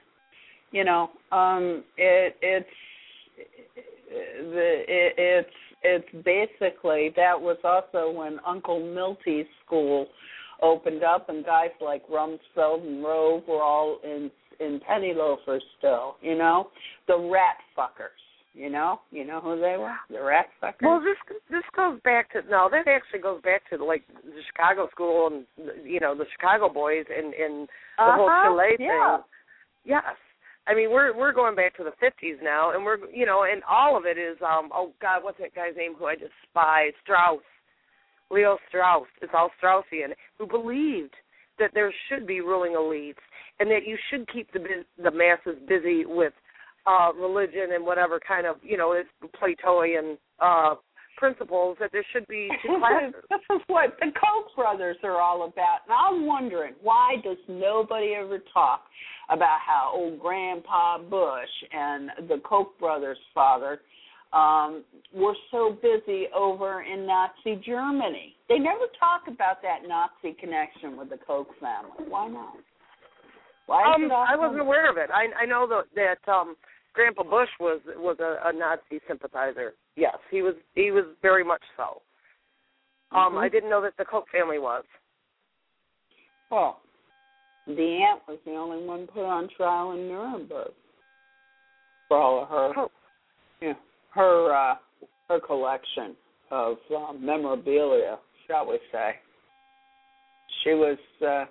It's basically, that was also when Uncle Milty's school opened up, and guys like Rumsfeld and Rove were all in penny loafers still. The rat fuckers. You know who they were? The rat fuckers. Well, this goes back to that actually goes back to the Chicago school and the Chicago boys and the whole Chile thing. Yes, I mean we're going back to the 50s now, and we're and all of it is oh God, what's that guy's name who I despise? Strauss, Leo Strauss. It's all Straussian, who believed that there should be ruling elites and that you should keep the masses busy with religion and whatever kind of, it's Platonian principles, that there should be two classes. This is what the Koch brothers are all about. And I'm wondering, why does nobody ever talk about how old Grandpa Bush and the Koch brothers' father were so busy over in Nazi Germany? They never talk about that Nazi connection with the Koch family. Why not? I wasn't aware of it. I know that Grandpa Bush was a Nazi sympathizer. Yes, he was very much so. I didn't know that the Koch family was. Well, the aunt was the only one put on trial in Nuremberg for all of her, her collection of memorabilia, shall we say. She was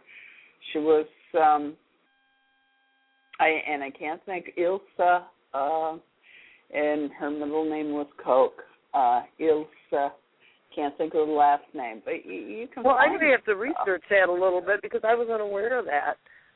I can't think, Ilsa, and her middle name was Koch. Ilsa, can't think of the last name, but you can. Well, I'm going to have to research that a little bit because I was unaware of that.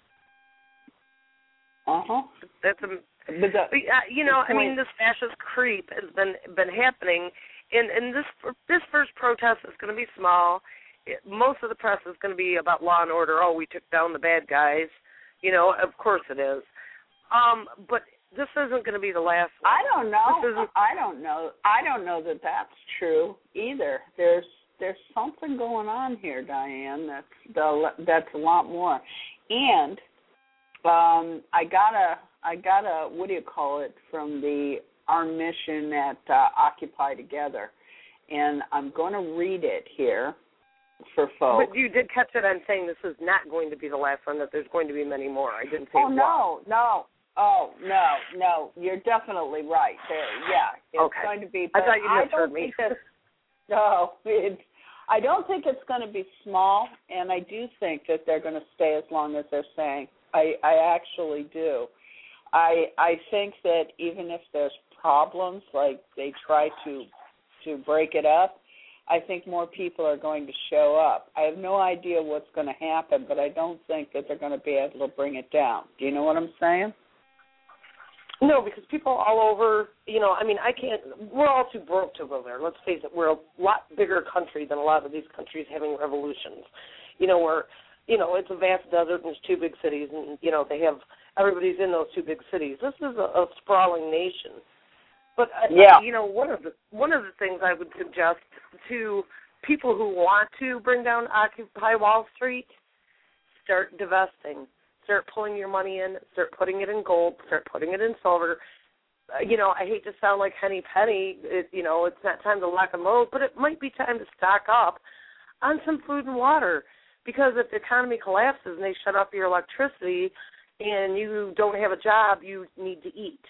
That's a. I mean, this fascist creep has been happening, and this first protest is going to be small. Most of the press is going to be about law and order. Oh, we took down the bad guys. Of course it is. But this isn't going to be the last one. I don't know. I don't know that that's true either. There's something going on here, Diane. That's a lot more. And I got a what do you call it from our mission at Occupy Together, and I'm going to read it here for folks. But you did catch it on saying this is not going to be the last one, that there's going to be many more. I didn't say no. Oh, no. You're definitely right there. Yeah. It's going to be. I thought you misheard me. I don't think it's going to be small, and I do think that they're going to stay as long as they're staying. I actually do. I think that even if there's problems, like they try to break it up, I think more people are going to show up. I have no idea what's going to happen, but I don't think that they're going to be able to bring it down. Do you know what I'm saying? No, because people all over, we're all too broke to go there. Let's face it, we're a lot bigger country than a lot of these countries having revolutions. It's a vast desert and there's two big cities, and, everybody's in those two big cities. This is a sprawling nation. But, one of the things I would suggest to people who want to bring down Occupy Wall Street, start divesting. Start pulling your money in, start putting it in gold, start putting it in silver. I hate to sound like Henny Penny. It's not time to lock and load, but it might be time to stock up on some food and water, because if the economy collapses and they shut off your electricity and you don't have a job, you need to eat.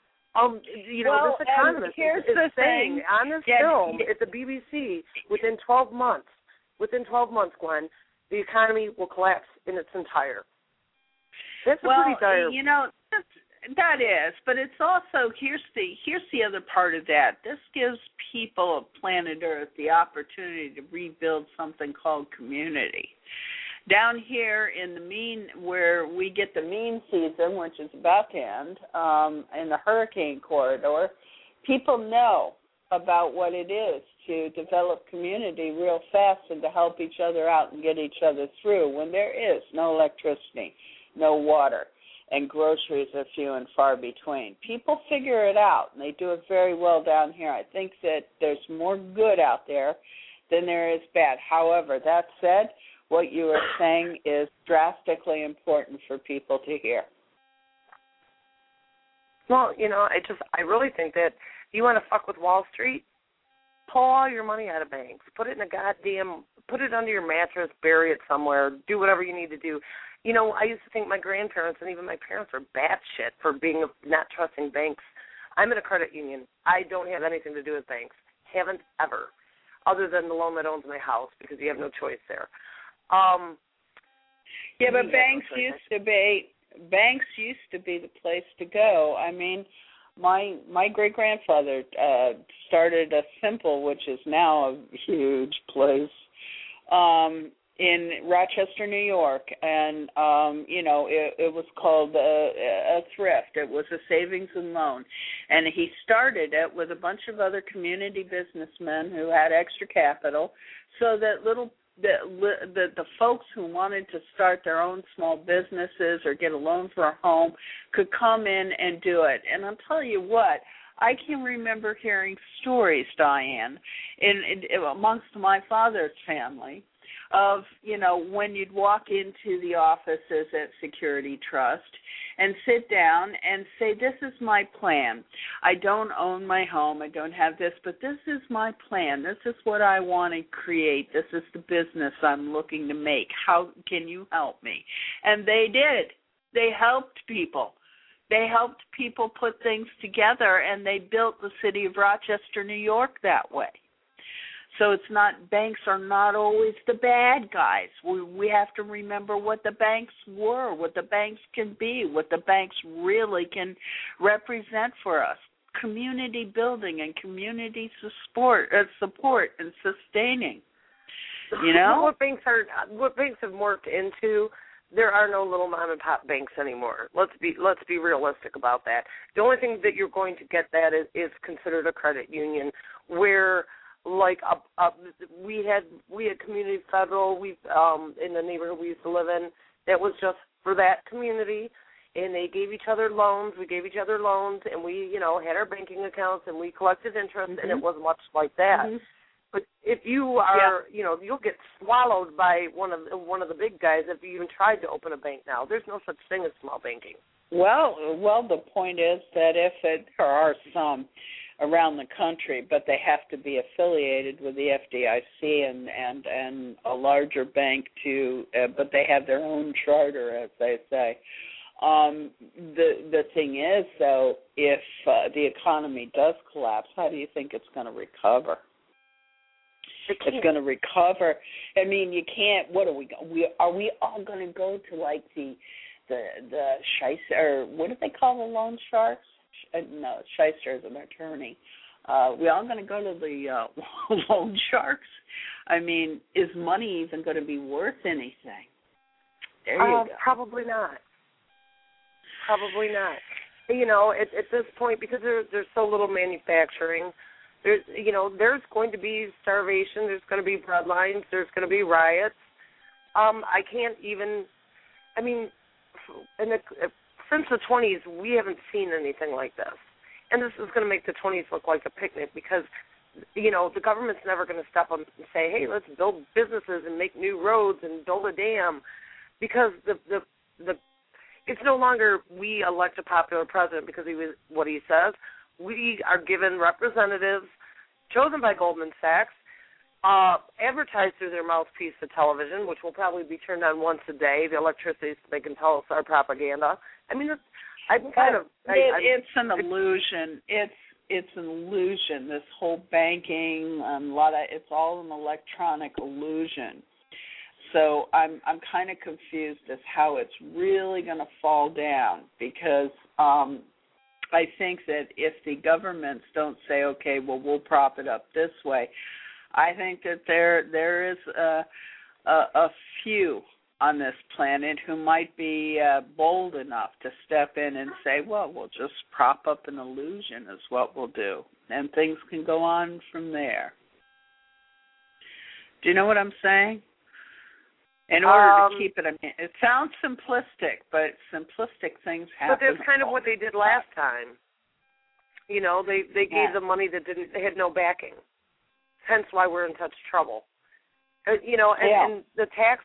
This economist is saying on this film at the BBC, within 12 months, Glenn, the economy will collapse in its entirety. That's pretty dire. That is, but it's also, here's the other part of that. This gives people of planet Earth the opportunity to rebuild something called community. Down here where we get the mean season, which is about to end, in the hurricane corridor, people know about what it is to develop community real fast and to help each other out and get each other through when there is no electricity, no water, and groceries are few and far between. People figure it out, and they do it very well down here. I think that there's more good out there than there is bad. However, that said, what you are saying is drastically important for people to hear. Well, I really think that you want to fuck with Wall Street, pull all your money out of banks, put it under your mattress, bury it somewhere, do whatever you need to do. I used to think my grandparents and even my parents were batshit for not trusting banks. I'm in a credit union. I don't have anything to do with banks. Haven't ever, other than the loan that owns my house, because you have no choice there. But banks used to be the place to go. I mean, my great grandfather started a Simple, which is now a huge place, in Rochester, New York, and it was called a thrift. It was a savings and loan, and he started it with a bunch of other community businessmen who had extra capital, so that the folks who wanted to start their own small businesses or get a loan for a home could come in and do it. And I'll tell you what, I can remember hearing stories, Diane, amongst my father's family, of, when you'd walk into the offices at Security Trust and sit down and say, this is my plan. I don't own my home. I don't have this, but this is my plan. This is what I want to create. This is the business I'm looking to make. How can you help me? And they did. They helped people. They helped people put things together, and they built the city of Rochester, New York that way. So it's not, banks are not always the bad guys. We have to remember what the banks were, what the banks can be, what the banks really can represent for us. Community building and community support and sustaining. You know? What banks have morphed into, there are no little mom and pop banks anymore. Let's be realistic about that. The only thing that you're going to get that is considered a credit union, where like we had Community Federal, in the neighborhood we used to live in, that was just for that community, and they gave each other loans. We gave each other loans, and we had our banking accounts, and we collected interest, and it was much like that. Mm-hmm. But if you are, you'll get swallowed by one of the big guys if you even tried to open a bank now. There's no such thing as small banking. Well, the point is that there are some around the country, but they have to be affiliated with the FDIC and a larger bank but they have their own charter, as they say. The thing is, though, if the economy does collapse, how do you think it's going to recover? It's going to recover. I mean, you can't. What are we all going to go to like the shyster, or what do they call the loan sharks? No, shyster is an attorney. We all going to go to the loan sharks? I mean, is money even going to be worth anything? There you go. Probably not. Probably not. At this point, because there's so little manufacturing, there's going to be starvation, there's going to be bloodlines, there's going to be riots. I can't even, since the 20s, we haven't seen anything like this. And this is going to make the 20s look like a picnic because, the government's never going to step up and say, hey, let's build businesses and make new roads and build a dam, because it's no longer we elect a popular president because he was what he says. We are given representatives chosen by Goldman Sachs, advertised through their mouthpiece of television, which will probably be turned on once a day, the electricity, so they can tell us our propaganda. It's an illusion. It's an illusion. This whole banking, it's all an electronic illusion. So I'm kind of confused as how it's really going to fall down, because I think that if the governments don't say, okay, well, we'll prop it up this way, I think that there is a few on this planet who might be bold enough to step in and say, well, we'll just prop up an illusion is what we'll do, and things can go on from there. Do you know what I'm saying? In order to keep it, it sounds simplistic, but simplistic things happen. But that's kind of what they did last time. They gave them money that they had no backing. Hence why we're in such trouble. And the tax,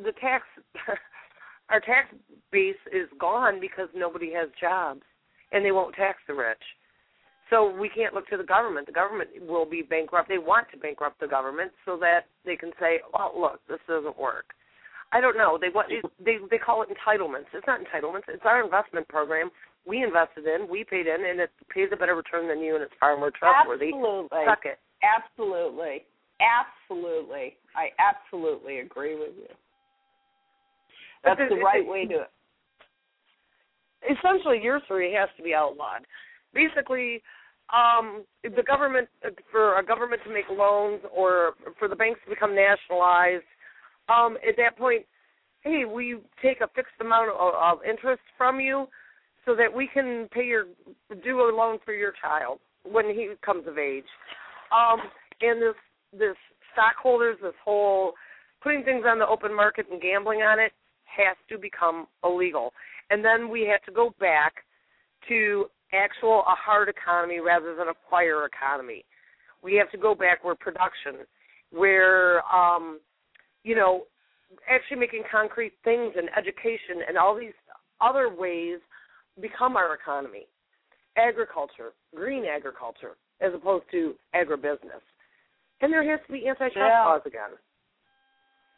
our tax base is gone because nobody has jobs, and they won't tax the rich. So we can't look to the government. The government will be bankrupt. They want to bankrupt the government so that they can say, "Oh, look, this doesn't work." I don't know. They call it entitlements. It's not entitlements. It's our investment program. We invested in, we paid in, and it pays a better return than you, and it's far more trustworthy. Absolutely. Suck it. Absolutely. Absolutely. I absolutely agree with you. That's the right way to do it. Essentially, usury has to be outlawed. Basically, the government, for a government to make loans or for the banks to become nationalized, at that point, hey, we take a fixed amount of interest from you so that we can do a loan for your child when he comes of age. And this stockholders, this whole putting things on the open market and gambling on it has to become illegal. And then we have to go back to a hard economy rather than a choir economy. We have to go back where production, where actually making concrete things and education and all these other ways become our economy. Agriculture, green agriculture, as opposed to agribusiness. And there has to be antitrust laws again.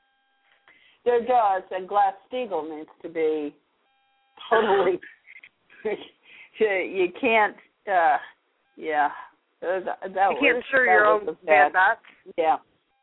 There does, and Glass-Steagall needs to be totally you can't. Yeah. You can't insure your own bad bets. Yeah.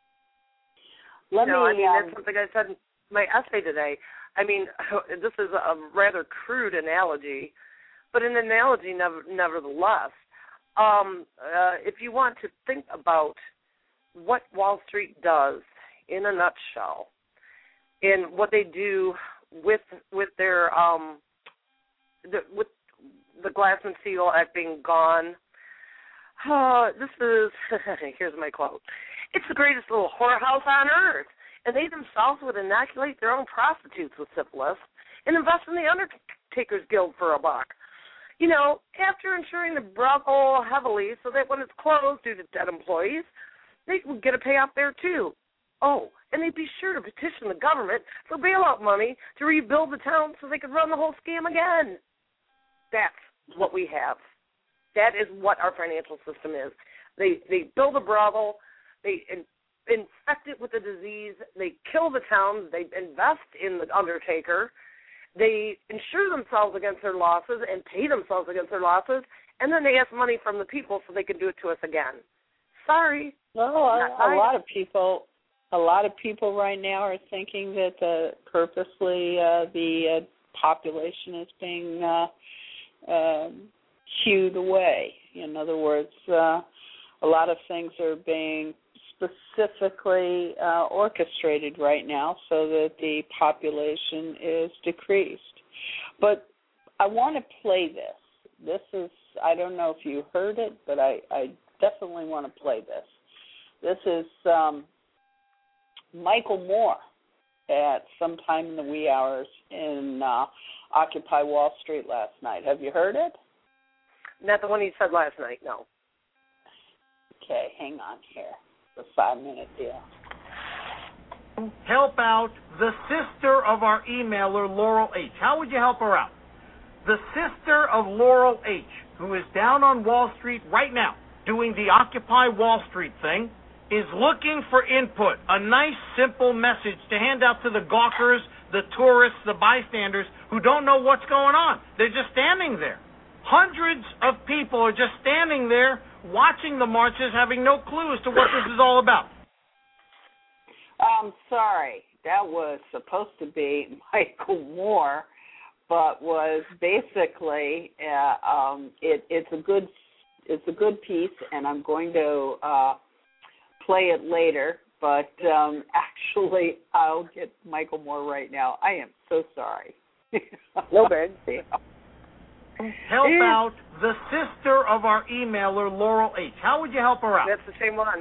I mean, that's something I said in my essay today. I mean, this is a rather crude analogy, but an analogy nevertheless. If you want to think about what Wall Street does in a nutshell, and what they do with their with the Glass-Steagall Act being gone, this is here's my quote. It's the greatest little whorehouse on earth, and they themselves would inoculate their own prostitutes with syphilis and invest in the Undertakers Guild for $1. You know, after insuring the brothel heavily so that when it's closed due to dead employees, they would get a payoff there too. Oh, and they'd be sure to petition the government for bailout money to rebuild the town so they could run the whole scam again. That's what we have. That is what our financial system is. They build a brothel, they infect it with a disease, they kill the towns, they invest in the undertaker, they insure themselves against their losses and pay themselves against their losses, and then they ask money from the people so they can do it to us again. Sorry. Well, a lot of people right now are thinking that purposely the population is being cued away. In other words, a lot of things are being specifically orchestrated right now so that the population is decreased. But I want to play this. This is, I don't know if you heard it, but I definitely want to play this. This is Michael Moore at some time in the wee hours in Occupy Wall Street last night. Have you heard it? Not the one he said last night, no. Okay, hang on here. The 5-minute deal. Help out the sister of our emailer, Laurel H. How would you help her out? The sister of Laurel H., who is down on Wall Street right now doing the Occupy Wall Street thing, is looking for input, a nice, simple message to hand out to the gawkers, the tourists, the bystanders who don't know what's going on. They're just standing there. Hundreds of people are just standing there watching the marches, having no clue as to what this is all about. I'm sorry. That was supposed to be Michael Moore, but was basically it's a good piece, and I'm going to play it later. But actually, I'll get Michael Moore right now. I am so sorry. No bad. Help out the sister of our emailer, Laurel H. How would you help her out? That's the same one.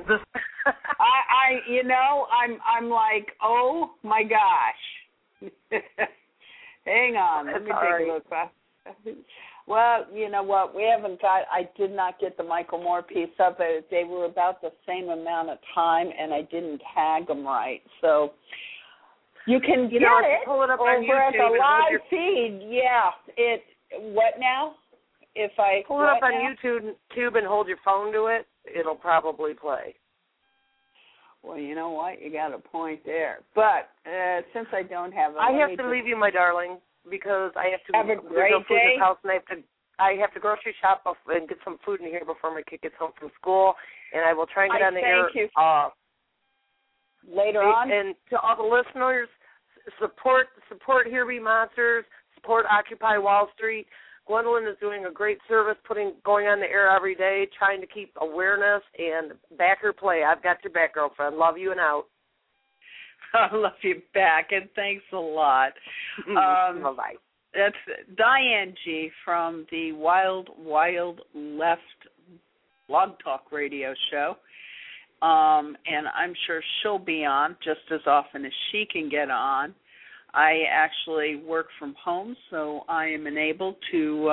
I'm like, oh my gosh. Hang on, let me take a look. Well, you know what? I did not get the Michael Moore piece up. They were about the same amount of time, and I didn't tag them right. So you can get it pull it up over on YouTube at the live feed. Yeah. What now? If I pull it up on YouTube and hold your phone to it, it'll probably play. Well, you know what? You got a point there. But since I don't have it, I have to leave you, my darling, because I have to have a great go food day. in this house, and I have to grocery shop and get some food in here before my kid gets home from school, and I will try and get on the air. Thank you. Later on. And to all the listeners, support Here Be Monsters, support Occupy Wall Street. Gwendolyn is doing a great service, going on the air every day, trying to keep awareness and back her play. I've got your back, girlfriend. Love you and out. I love you back, and thanks a lot. Bye-bye. That's Diane G. from the Wild Left Blog Talk radio show. And I'm sure she'll be on just as often as she can get on. I actually work from home, so I am enabled to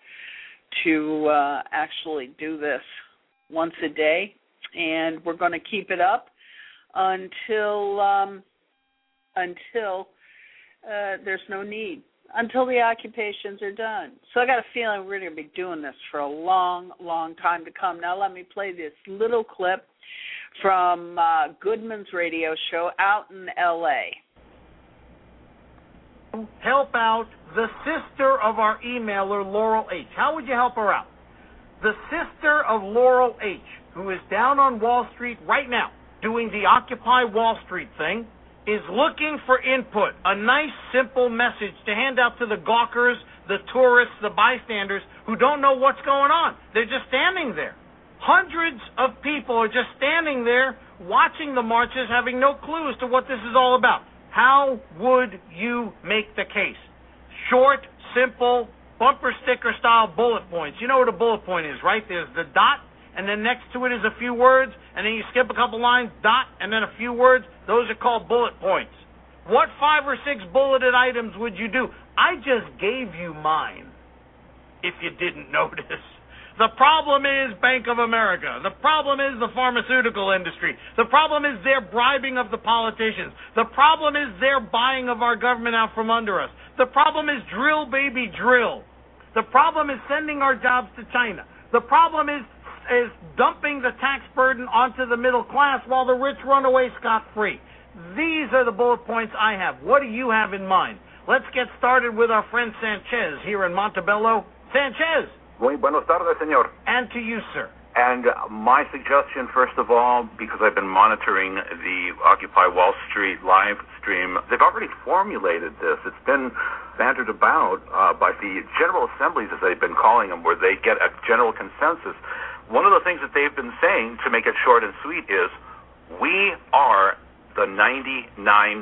actually do this once a day, and we're going to keep it up until there's no need, until the occupations are done. So I got a feeling we're going to be doing this for a long, long time to come. Now let me play this little clip from Goodman's radio show out in L.A. help out the sister of our emailer, Laurel H. How would you help her out? The sister of Laurel H., who is down on Wall Street right now doing the Occupy Wall Street thing, is looking for input, a nice, simple message to hand out to the gawkers, the tourists, the bystanders who don't know what's going on. They're just standing there. Hundreds of people are just standing there watching the marches, having no clue as to what this is all about. How would you make the case? Short, simple, bumper sticker style bullet points. You know what a bullet point is, right? There's the dot, and then next to it is a few words, and then you skip a couple lines, dot, and then a few words. Those are called bullet points. What 5 or 6 bulleted items would you do? I just gave you mine, if you didn't notice. The problem is Bank of America. The problem is the pharmaceutical industry. The problem is their bribing of the politicians. The problem is their buying of our government out from under us. The problem is drill, baby, drill. The problem is sending our jobs to China. The problem is dumping the tax burden onto the middle class while the rich run away scot-free. These are the bullet points I have. What do you have in mind? Let's get started with our friend Sanchez here in Montebello. Sanchez. Muy buenas tardes, señor. And to you, sir. And my suggestion, first of all, because I've been monitoring the Occupy Wall Street live stream, they've already formulated this. It's been bantered about by the General Assemblies, as they've been calling them, where they get a general consensus. One of the things that they've been saying, to make it short and sweet, is we are the 99%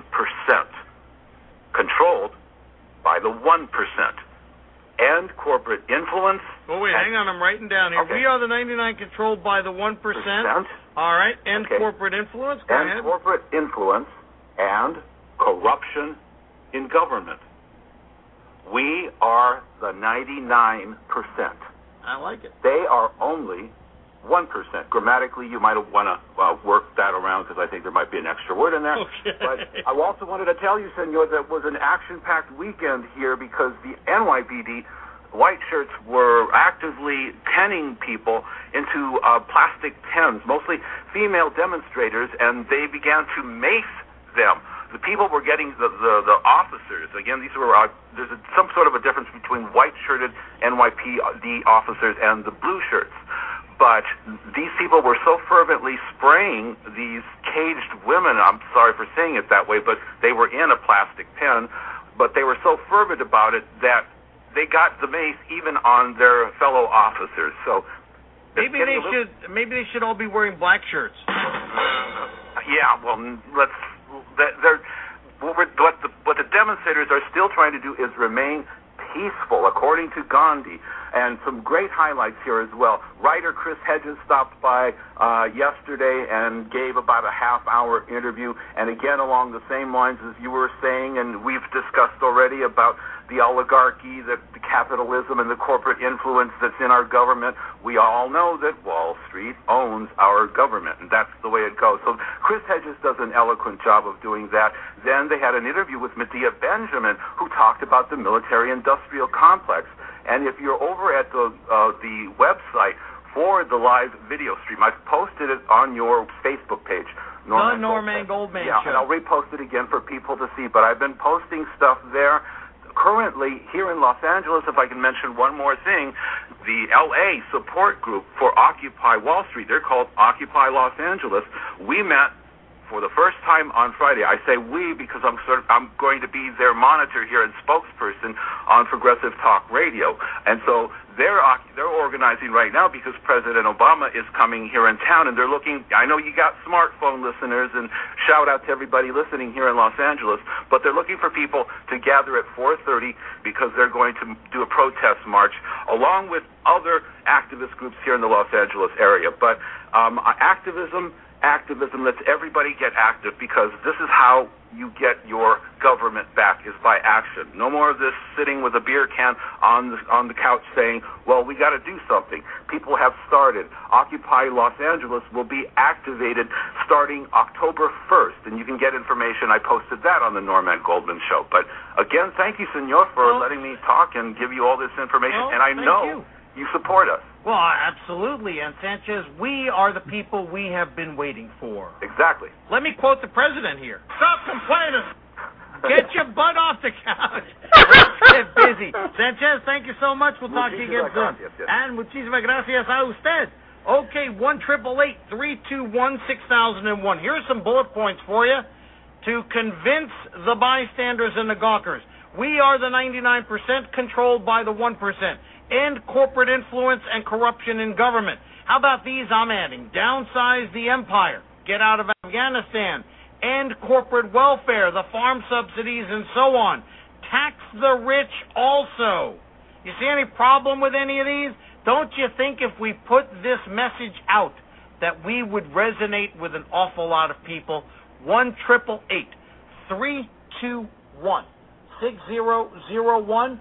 controlled by the 1%. And corporate influence. Oh, wait, hang on. I'm writing down here. Okay. We are the 99 controlled by the 1%. All right. And corporate influence. Go ahead. And corporate influence and corruption in government. We are the 99%. I like it. They are only 1%. Grammatically, you might want to work that around because I think there might be an extra word in there. Okay. But I also wanted to tell you, senor, that it was an action-packed weekend here because the NYPD white shirts were actively penning people into plastic pens, mostly female demonstrators, and they began to mace them. The people were getting the officers. Again, these were there's some sort of a difference between white-shirted NYPD officers and the blue shirts. But these people were so fervently spraying these caged women, I'm sorry for saying it that way, but they were in a plastic pen, but they were so fervent about it that they got the mace even on their fellow officers. So maybe they should all be wearing black shirts. Yeah, well, what the demonstrators are still trying to do is remain peaceful, according to Gandhi. And some great highlights here as well. Writer Chris Hedges stopped by yesterday and gave about a half-hour interview, and again along the same lines as you were saying, and we've discussed already about the oligarchy, the capitalism, and the corporate influence that's in our government. We all know that Wall Street owns our government, and that's the way it goes. So Chris Hedges does an eloquent job of doing that. Then they had an interview with Medea Benjamin, who talked about the military-industrial complex. And if you're over at the website for the live video stream, I've posted it on your Facebook page. The Norman Goldman Show. And I'll repost it again for people to see. But I've been posting stuff there. Currently, here in Los Angeles, if I can mention one more thing, the LA support group for Occupy Wall Street, they're called Occupy Los Angeles. We met for the first time on Friday. I say we because I'm going to be their monitor here and spokesperson on Progressive Talk Radio. And so they're organizing right now because President Obama is coming here in town, and they're looking. I know you got smartphone listeners, and shout out to everybody listening here in Los Angeles, but they're looking for people to gather at 4:30 because they're going to do a protest march along with other activist groups here in the Los Angeles area. But activism, let's everybody get active, because this is how you get your government back, is by action. No more of this sitting with a beer can on the couch saying, well, we got to do something. People have started. Occupy Los Angeles will be activated starting October 1st, and you can get information. I posted that on the Norman Goldman Show. But again, thank you, senor, for letting me talk and give you all this information, and I know you support us. Well, absolutely. And Sanchez, we are the people we have been waiting for. Exactly. Let me quote the president here. Stop complaining. Get your butt off the couch. Let's get busy. Sanchez, thank you so much. We'll talk to you again soon. Yes. And muchísimas gracias a usted. Okay, 1-888-321-6001. Here's some bullet points for you to convince the bystanders and the gawkers. We are the 99% controlled by the 1%. End corporate influence and corruption in government. How about these I'm adding? Downsize the empire. Get out of Afghanistan. End corporate welfare, the farm subsidies, and so on. Tax the rich also. You see any problem with any of these? Don't you think if we put this message out that we would resonate with an awful lot of people? 1-888-321-6001.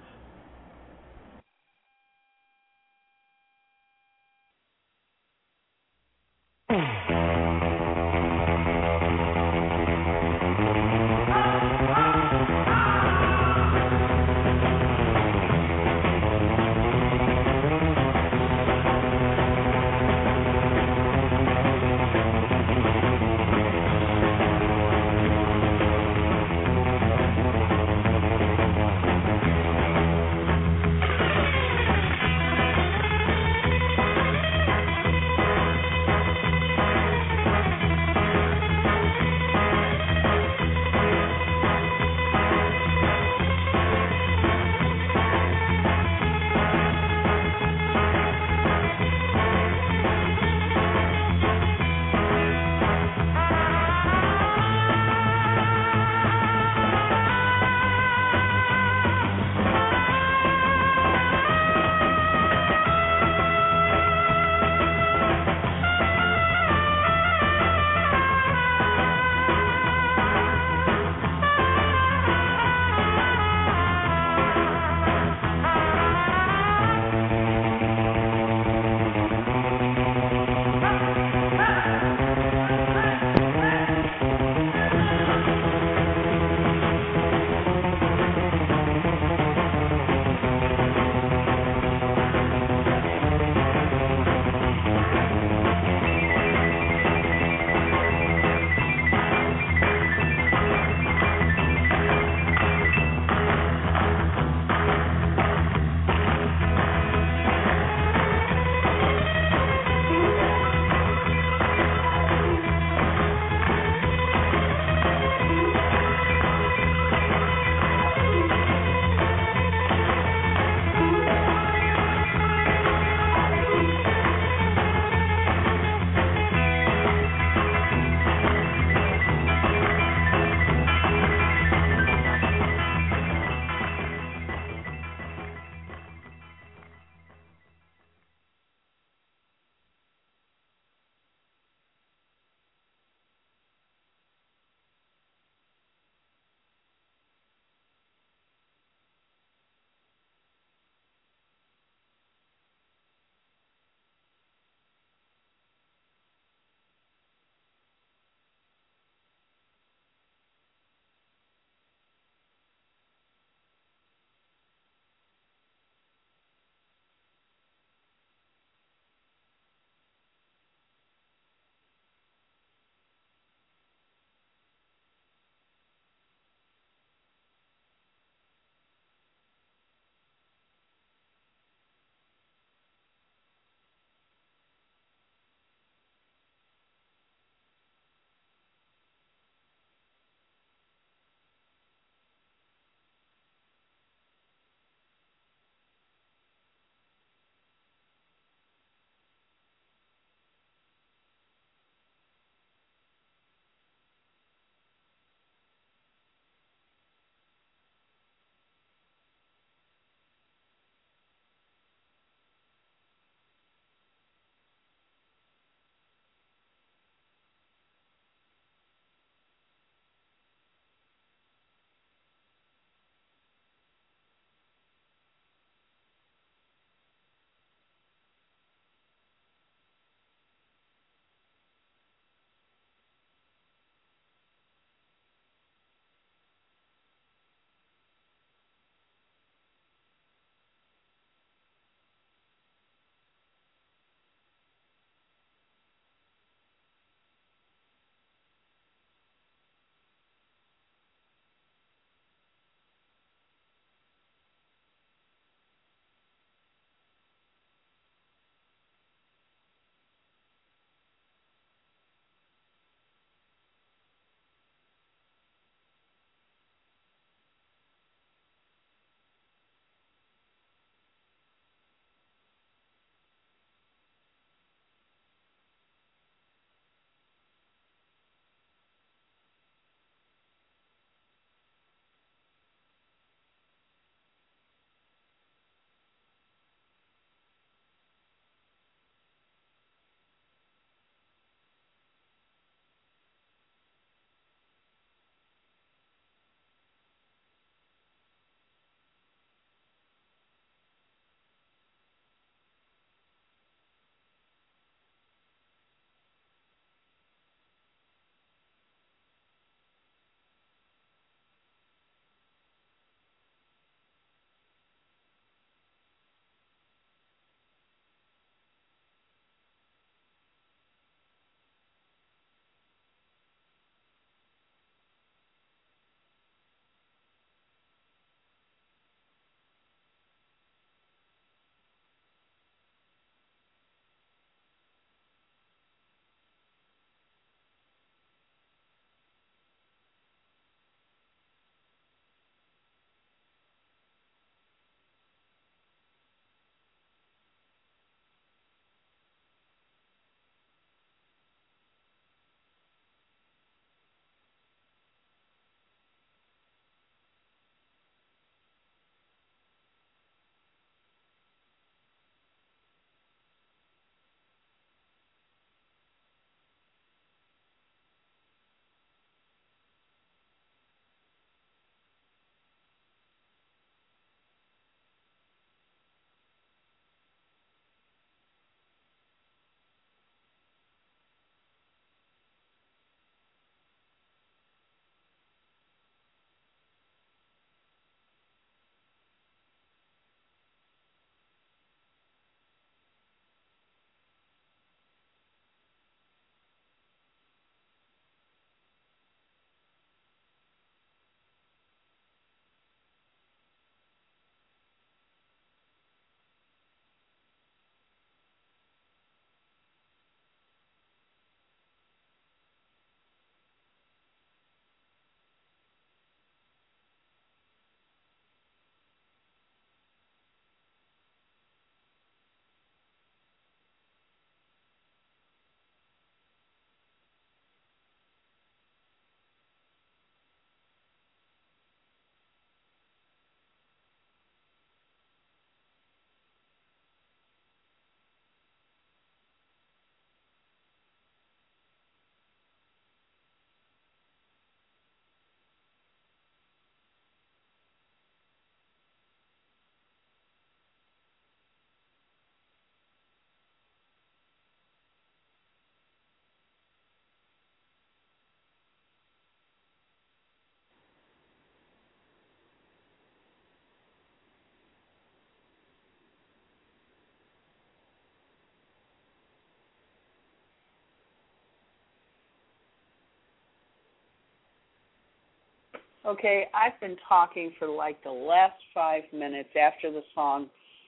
Okay, I've been talking for like the last 5 minutes after the song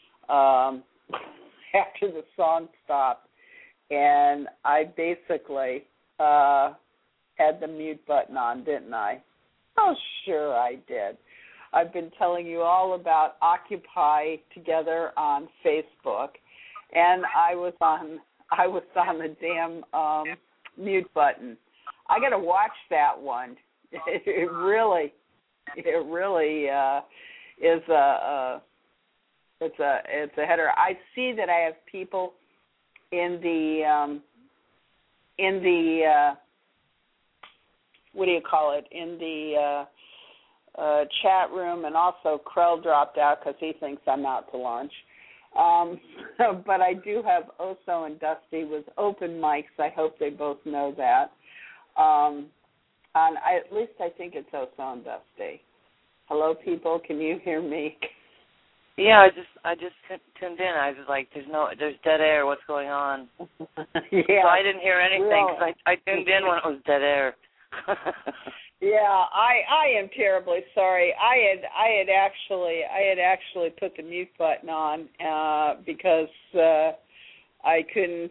stopped, and I basically had the mute button on, didn't I? Oh, sure I did. I've been telling you all about Occupy Together on Facebook, and I was on the damn mute button. I got to watch that one. It really is it's a header. I see that I have people in the what do you call it, in the chat room, and also Krell dropped out because he thinks I'm out to lunch. But I do have Oso and Dusty with open mics. I hope they both know that. At least I think it's Oso and Dusty. Hello, people. Can you hear me? Yeah, I just tuned in. I was like, there's dead air. What's going on? Yeah. So I didn't hear anything because I tuned in when it was dead air. Yeah, I am terribly sorry. I had actually put the mute button on because I couldn't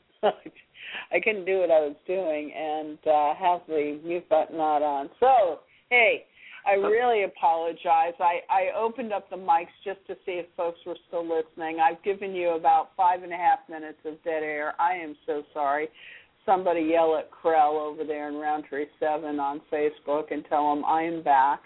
do what I was doing and have the mute button not on. So, hey, I really apologize. I opened up the mics just to see if folks were still listening. I've given you about 5.5 minutes of dead air. I am so sorry. Somebody yell at Krell over there in Roundtree 7 on Facebook and tell him I am back.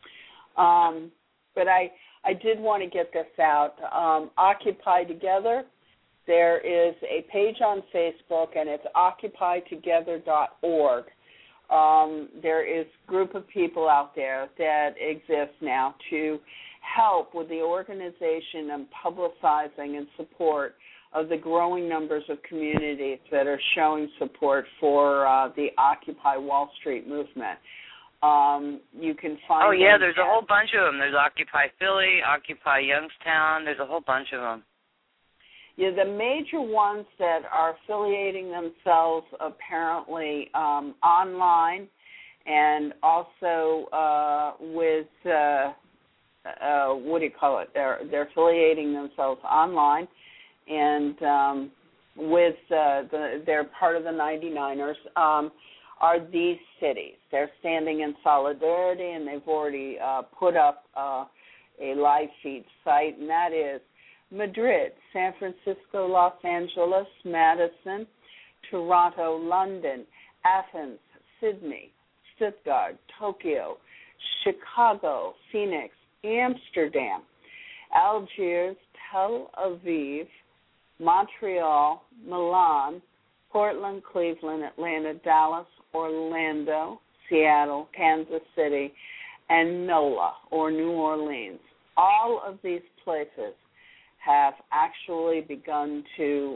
But I did want to get this out. Occupy Together. There is a page on Facebook, and it's occupytogether.org. There is a group of people out there that exist now to help with the organization and publicizing and support of the growing numbers of communities that are showing support for the Occupy Wall Street movement. You can find. Oh yeah, there's a whole bunch of them. There's Occupy Philly, Occupy Youngstown. There's a whole bunch of them. Yeah, the major ones that are affiliating themselves apparently online, and also with what do you call it? They're affiliating themselves online. And with they're part of the 99ers, are these cities. They're standing in solidarity, and they've already put up a live feed site, and that is Madrid, San Francisco, Los Angeles, Madison, Toronto, London, Athens, Sydney, Stuttgart, Tokyo, Chicago, Phoenix, Amsterdam, Algiers, Tel Aviv, Montreal, Milan, Portland, Cleveland, Atlanta, Dallas, Orlando, Seattle, Kansas City, and NOLA, or New Orleans. All of these places have actually begun to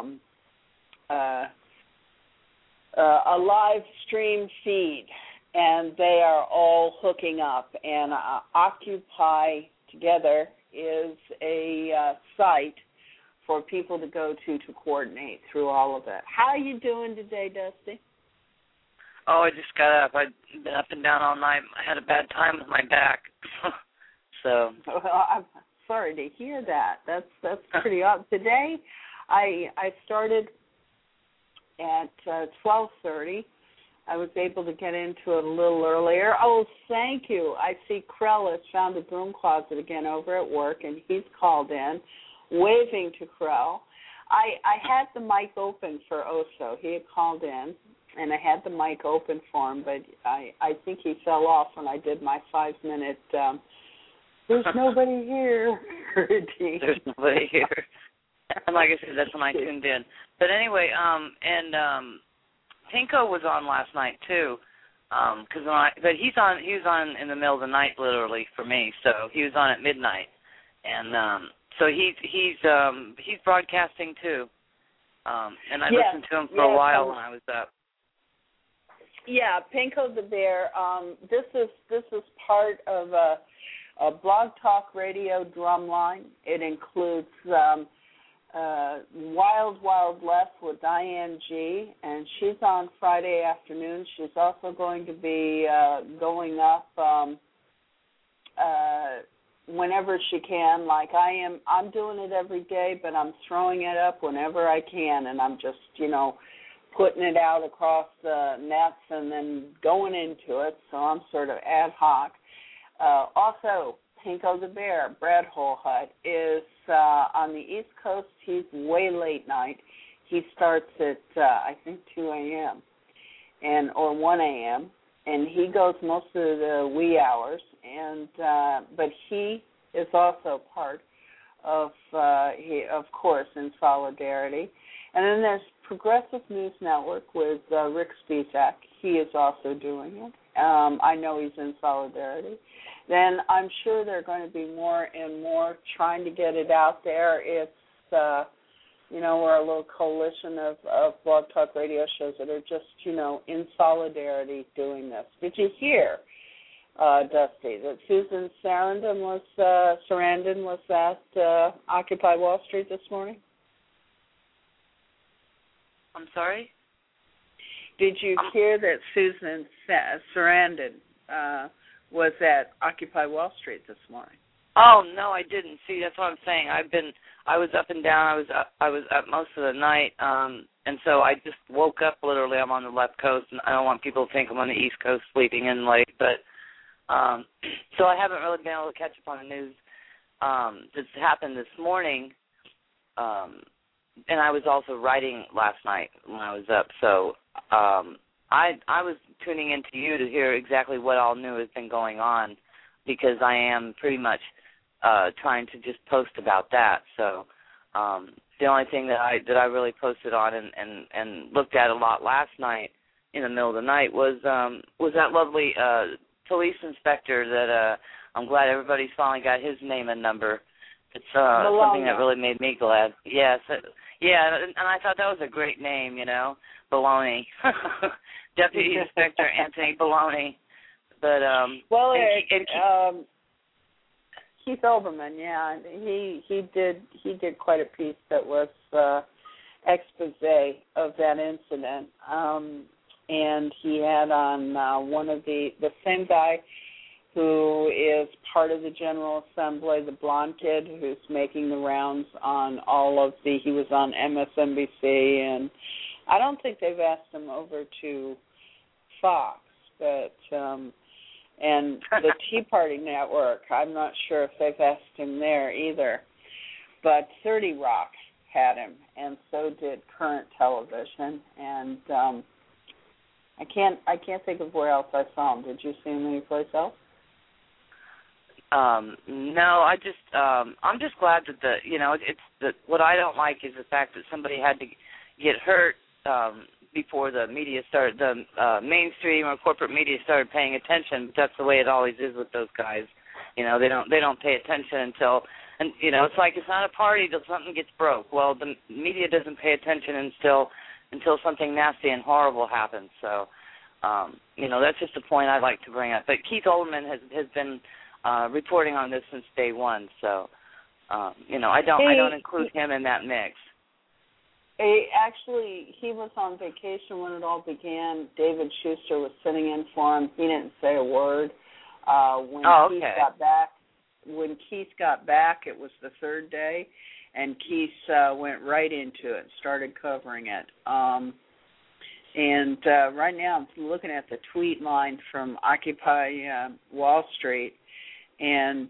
a live stream feed, and they are all hooking up. And Occupy Together is a site for people to go to coordinate through all of it. How are you doing today, Dusty? Oh, I just got up. I've been up and down all night. I had a bad time with my back. So. Well, I'm sorry to hear that. That's pretty odd. Today, I started at 12:30. I was able to get into it a little earlier. Oh, thank you. I see Krell has found a broom closet again over at work, and he's called in, waving to Krell. I had the mic open for Oso. He had called in, and I had the mic open for him, but I think he fell off when I did my 5-minute, there's nobody here. There's nobody here. And like I said, that's when I tuned in. But anyway, Pinko was on last night too, but he was on in the middle of the night, literally, for me. So he was on at midnight, and so he's broadcasting too. And I listened to him for a while when I was up. Yeah, Pinko the Bear. This is part of a Blog Talk Radio Drumline. It includes Wild Wild Left with Diane G, and she's on Friday afternoon. She's also going to be going up whenever she can. Like I am, I'm doing it every day, but I'm throwing it up whenever I can, and I'm just, putting it out across the nets and then going into it, so I'm sort of ad hoc. Also, Pinko the Bear, Brad Holhut, is on the East Coast. He's way late night. He starts at, I think, 2 a.m. or 1 a.m., and he goes most of the wee hours. And but he is also part of course, in Solidarity. And then there's Progressive News Network with Rick Spisak. He is also doing it. I know he's in Solidarity. Then I'm sure there are going to be more and more trying to get it out there. It's, we're a little coalition of blog talk radio shows that are just, in solidarity doing this. Did you hear, Dusty, that Susan Sarandon was at Occupy Wall Street this morning? I'm sorry? Did you hear that Susan Sarandon was at Occupy Wall Street this morning? Oh no, I didn't. See, that's what I'm saying. I was up and down. I was up most of the night, and so I just woke up. Literally, I'm on the left coast, and I don't want people to think I'm on the East Coast sleeping in late. But so I haven't really been able to catch up on the news that's happened this morning. And I was also writing last night when I was up, so I was tuning into you to hear exactly what all new has been going on, because I am pretty much trying to just post about that. So the only thing that I really posted on and looked at a lot last night in the middle of the night was that lovely police inspector that I'm glad everybody's finally got his name and number. It's something that really made me glad. Yes. Yeah, and I thought that was a great name, Baloney. Deputy Inspector Anthony Baloney. But Keith Olbermann, yeah, he did quite a piece that was expose of that incident, and he had on one of the same guy who is part of the General Assembly, the blonde kid who's making the rounds on he was on MSNBC, and I don't think they've asked him over to Fox, but, and the Tea Party Network, I'm not sure if they've asked him there either, but 30 Rock had him, and so did Current Television, and I can't think of where else I saw him. Did you see him anyplace else? No, I'm just glad that what I don't like is the fact that somebody had to get hurt before the media started, the mainstream or corporate media started paying attention. But that's the way it always is with those guys. They don't pay attention until, and it's like it's not a party till something gets broke. Well, the media doesn't pay attention until something nasty and horrible happens. So, that's just a point I'd like to bring up. But Keith Olbermann has been reporting on this since day one, so I don't include him in that mix. He was on vacation when it all began. David Schuster was sitting in for him. He didn't say a word. When Keith got back, it was the third day, and Keith went right into it and started covering it. And right now I'm looking at the tweet line from Occupy Wall Street, and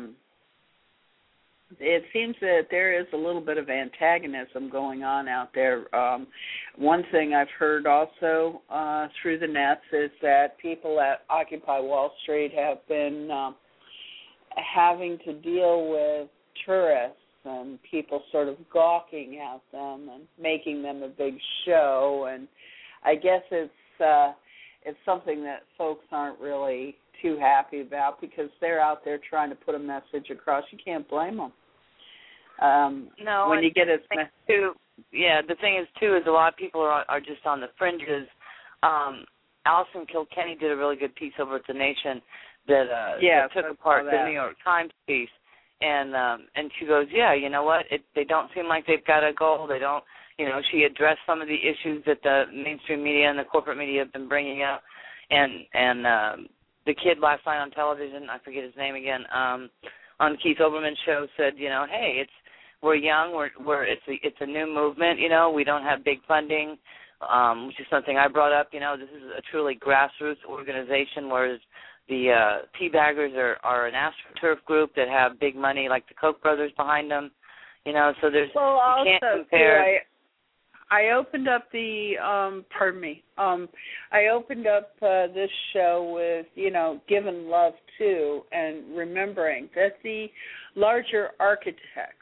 it seems that there is a little bit of antagonism going on out there. One thing I've heard also through the nets is that people at Occupy Wall Street have been having to deal with tourists and people sort of gawking at them and making them a big show. And I guess it's something that folks aren't really too happy about because they're out there trying to put a message across. You can't blame them. No, when you get a the thing is too is a lot of people are just on the fringes. Allison Kilkenny did a really good piece over at The Nation that took apart the New York Times piece, And she goes, yeah, you know what? They don't seem like they've got a goal. They don't, you know. She addressed some of the issues that the mainstream media and the corporate media have been bringing up, and the kid last night on television, I forget his name again, on Keith Olbermann's show said, you know, hey, we're young, it's a new movement, you know, we don't have big funding, which is something I brought up, you know, this is a truly grassroots organization, whereas the Teabaggers are an AstroTurf group that have big money like the Koch brothers behind them, you know, so you can't compare. I opened up I opened up this show with, you know, giving love to and remembering that the larger architects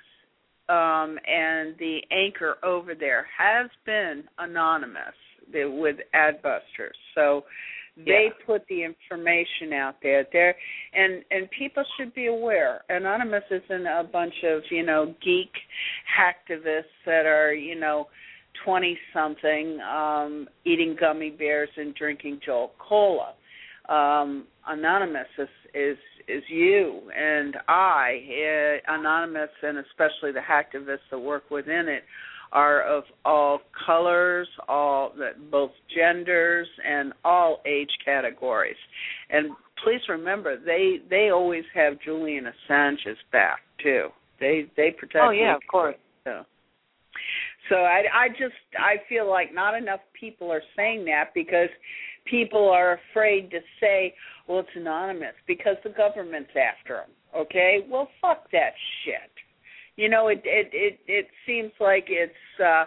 and the anchor over there has been anonymous with Adbusters. So they put the information out there. And people should be aware. Anonymous isn't a bunch of, you know, geek hacktivists that are, you know, 20-something eating gummy bears and drinking Jolt Cola. Anonymous is you and I. Anonymous, and especially the hacktivists that work within it, are of all colors, both genders, and all age categories. And please remember, they always have Julian Assange's back too. They protect. Oh yeah, of course. So I feel like not enough people are saying that because people are afraid to say, well, it's anonymous because the government's after them. Okay, well, fuck that shit. You know, it seems like it's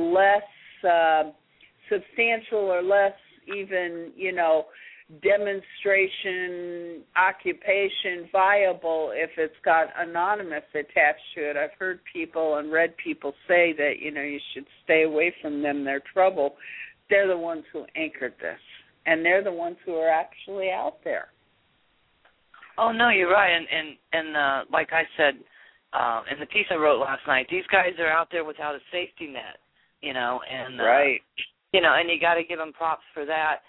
less substantial or less even, you know, demonstration, occupation viable if it's got anonymous attached to it. I've heard people and read people say that, you know, you should stay away from them. They're trouble. They're the ones who anchored this, and they're the ones who are actually out there. Oh, no, you're right. And like I said in the piece I wrote last night, these guys are out there without a safety net, you know, and right. You know, and you got to give them props for that.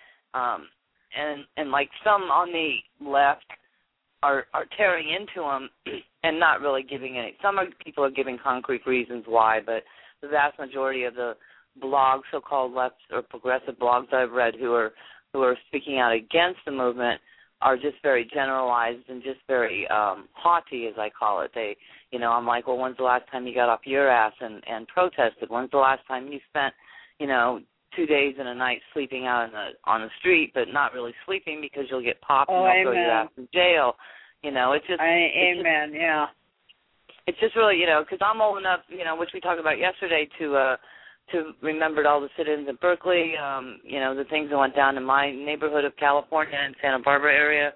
And like some on the left are tearing into them and not really giving any. People are giving concrete reasons why, but the vast majority of the blogs, so-called left or progressive blogs I've read, who are speaking out against the movement, are just very generalized and just very haughty, as I call it. They, you know, I'm like, well, when's the last time you got off your ass and protested? When's the last time you spent, you know, 2 days and a night sleeping out on the street, but not really sleeping because you'll get popped and they'll throw your ass in jail. You know, it's just yeah. It's just really, you know, because I'm old enough, you know, which we talked about yesterday, to remember all the sit-ins at Berkeley, you know, the things that went down in my neighborhood of California and Santa Barbara area,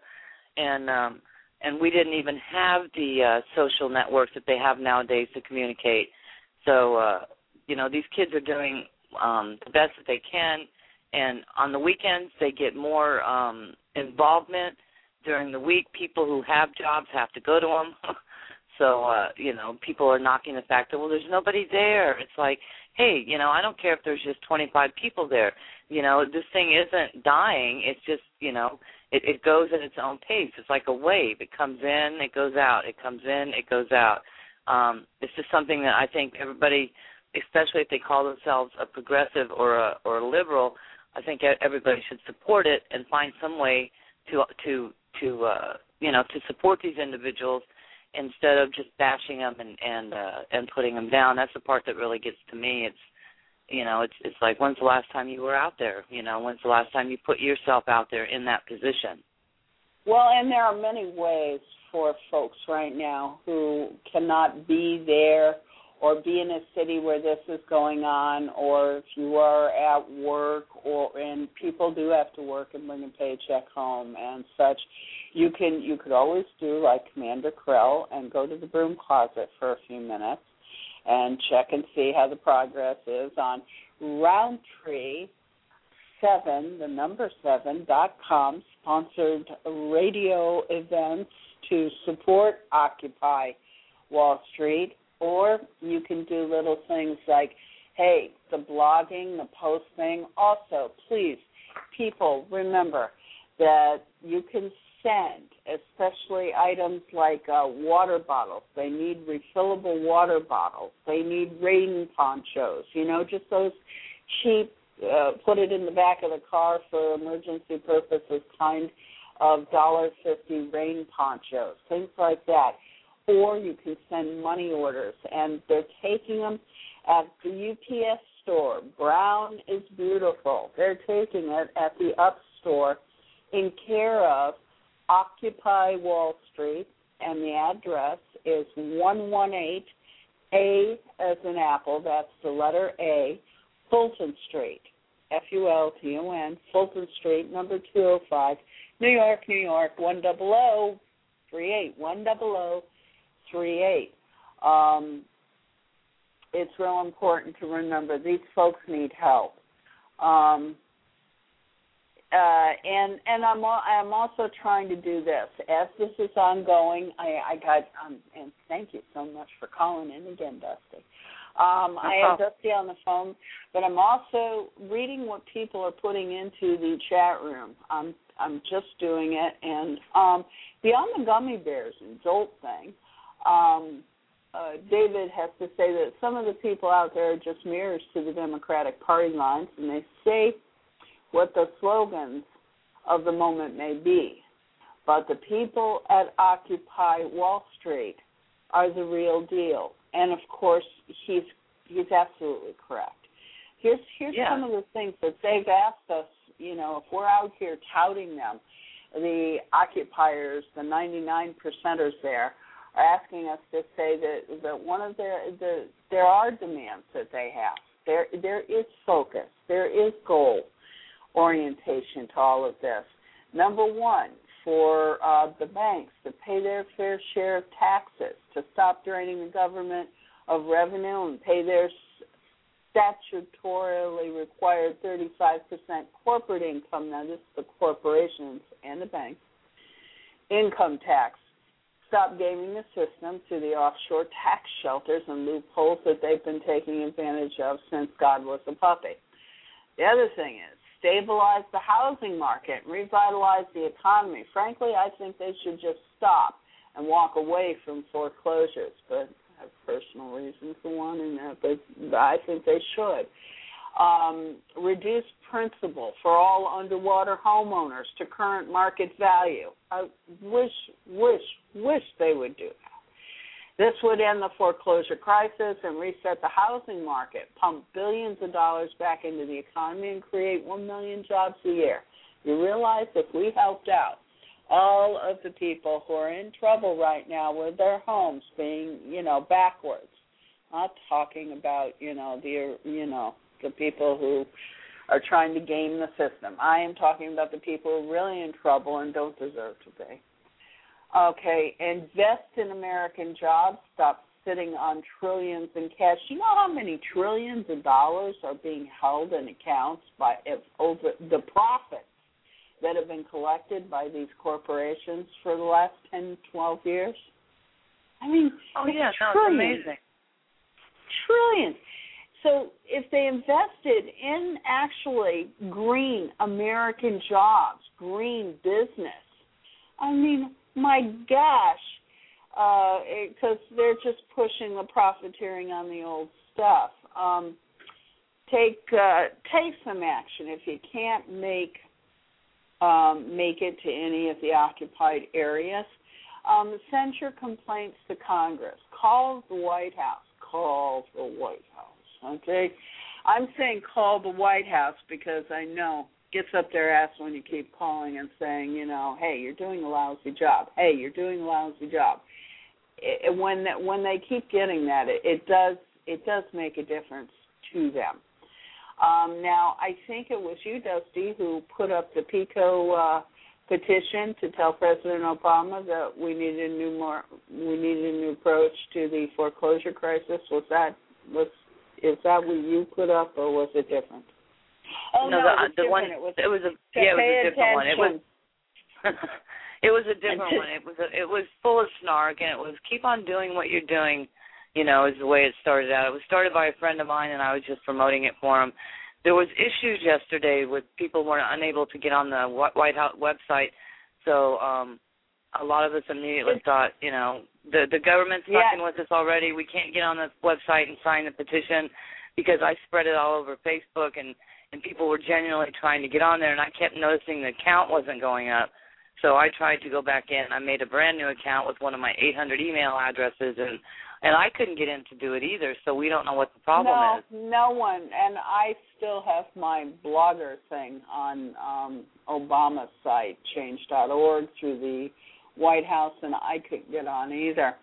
and we didn't even have the social networks that they have nowadays to communicate. So, you know, these kids are doing the best that they can, and on the weekends they get more involvement. During the week, people who have jobs have to go to them. So, you know, people are knocking the fact that, well, there's nobody there. It's like, hey, you know, I don't care if there's just 25 people there. You know, this thing isn't dying. It's just, you know, it goes at its own pace. It's like a wave. It comes in, it goes out. It comes in, it goes out. It's just something that I think everybody, especially if they call themselves a progressive or a liberal, I think everybody should support it and find some way to you know, to support these individuals instead of just bashing them and putting them down. That's the part that really gets to me. It's, you know, it's like, when's the last time you were out there? You know, when's the last time you put yourself out there in that position? Well, and there are many ways for folks right now who cannot be there or be in a city where this is going on, or if you are at work, and people do have to work and bring a paycheck home and such, you could always do like Commander Krell and go to the broom closet for a few minutes and check and see how the progress is on Roundtree7.com sponsored radio events to support Occupy Wall Street. Or you can do little things like, hey, the blogging, the posting. Also, please, people, remember that you can send especially items like water bottles. They need refillable water bottles. They need rain ponchos, just those cheap, put it in the back of the car for emergency purposes kind of $1.50 rain ponchos, things like that. Or you can send money orders, and they're taking them at the UPS store. Brown is Beautiful. They're taking it at the Up store in care of Occupy Wall Street, and the address is 118 A as in Apple, that's the letter A, Fulton Street, Fulton, Fulton Street, number 205, New York, 10038, 10038. It's real important to remember these folks need help. And I'm also trying to do this. As this is ongoing, and thank you so much for calling in again, Dusty. I have Dusty on the phone, but I'm also reading what people are putting into the chat room. I'm just doing it, and beyond the gummy bears and Jolt thing, David has to say that some of the people out there are just mirrors to the Democratic Party lines, and they say what the slogans of the moment may be. But the people at Occupy Wall Street are the real deal. And, of course, he's absolutely correct. Here's some of the things that they've asked us, if we're out here touting them, the occupiers, the 99%ers there, are asking us to say that one of there are demands that they have. There is focus. There is goal orientation to all of this. Number one, for the banks to pay their fair share of taxes, to stop draining the government of revenue and pay their statutorily required 35% corporate income. Now, this is the corporations and the banks. Income tax. Stop gaming the system through the offshore tax shelters and loopholes that they've been taking advantage of since God was a puppy. The other thing is, stabilize the housing market, revitalize the economy. Frankly, I think they should just stop and walk away from foreclosures, but I have personal reasons for wanting that, but I think they should. Reduce principal for all underwater homeowners to current market value. I wish they would do that. This would end the foreclosure crisis and reset the housing market, pump billions of dollars back into the economy, and create 1 million jobs a year. You realize if we helped out all of the people who are in trouble right now with their homes being, backwards, not talking about, the people who are trying to game the system. I am talking about the people who are really in trouble and don't deserve to be. Okay, invest in American jobs. Stop sitting on trillions in cash. You know how many trillions of dollars are being held in accounts over the profits that have been collected by these corporations for the last 10, 12 years? I mean, it's amazing. Trillions. So if they invested in actually green American jobs, green business, I mean, my gosh, because they're just pushing the profiteering on the old stuff. Take some action. If you can't make it to any of the occupied areas, send your complaints to Congress. Call the White House. Okay? I'm saying call the White House because I know it gets up their ass when you keep calling and saying, hey, you're doing a lousy job. Hey, you're doing a lousy job. When they keep getting that, it does make a difference to them. Now, I think it was you, Dusty, who put up the PICO petition to tell President Obama that we needed a new approach to the foreclosure crisis. Is that what you put up, or was it different? Oh no, it was a different one. It was a different one. It was full of snark, and it was keep on doing what you're doing. Is the way it started out. It was started by a friend of mine, and I was just promoting it for him. There was issues yesterday with people were unable to get on the White House website, so a lot of us immediately thought, the government's fucking with us already. We can't get on the website and sign the petition, because I spread it all over Facebook, and people were genuinely trying to get on there, and I kept noticing the count wasn't going up. So I tried to go back in. I made a brand new account with one of my 800 email addresses, and I couldn't get in to do it either, so we don't know what the problem is. No one. And I still have my blogger thing on Obama's site, change.org, through the White House, and I couldn't get on either.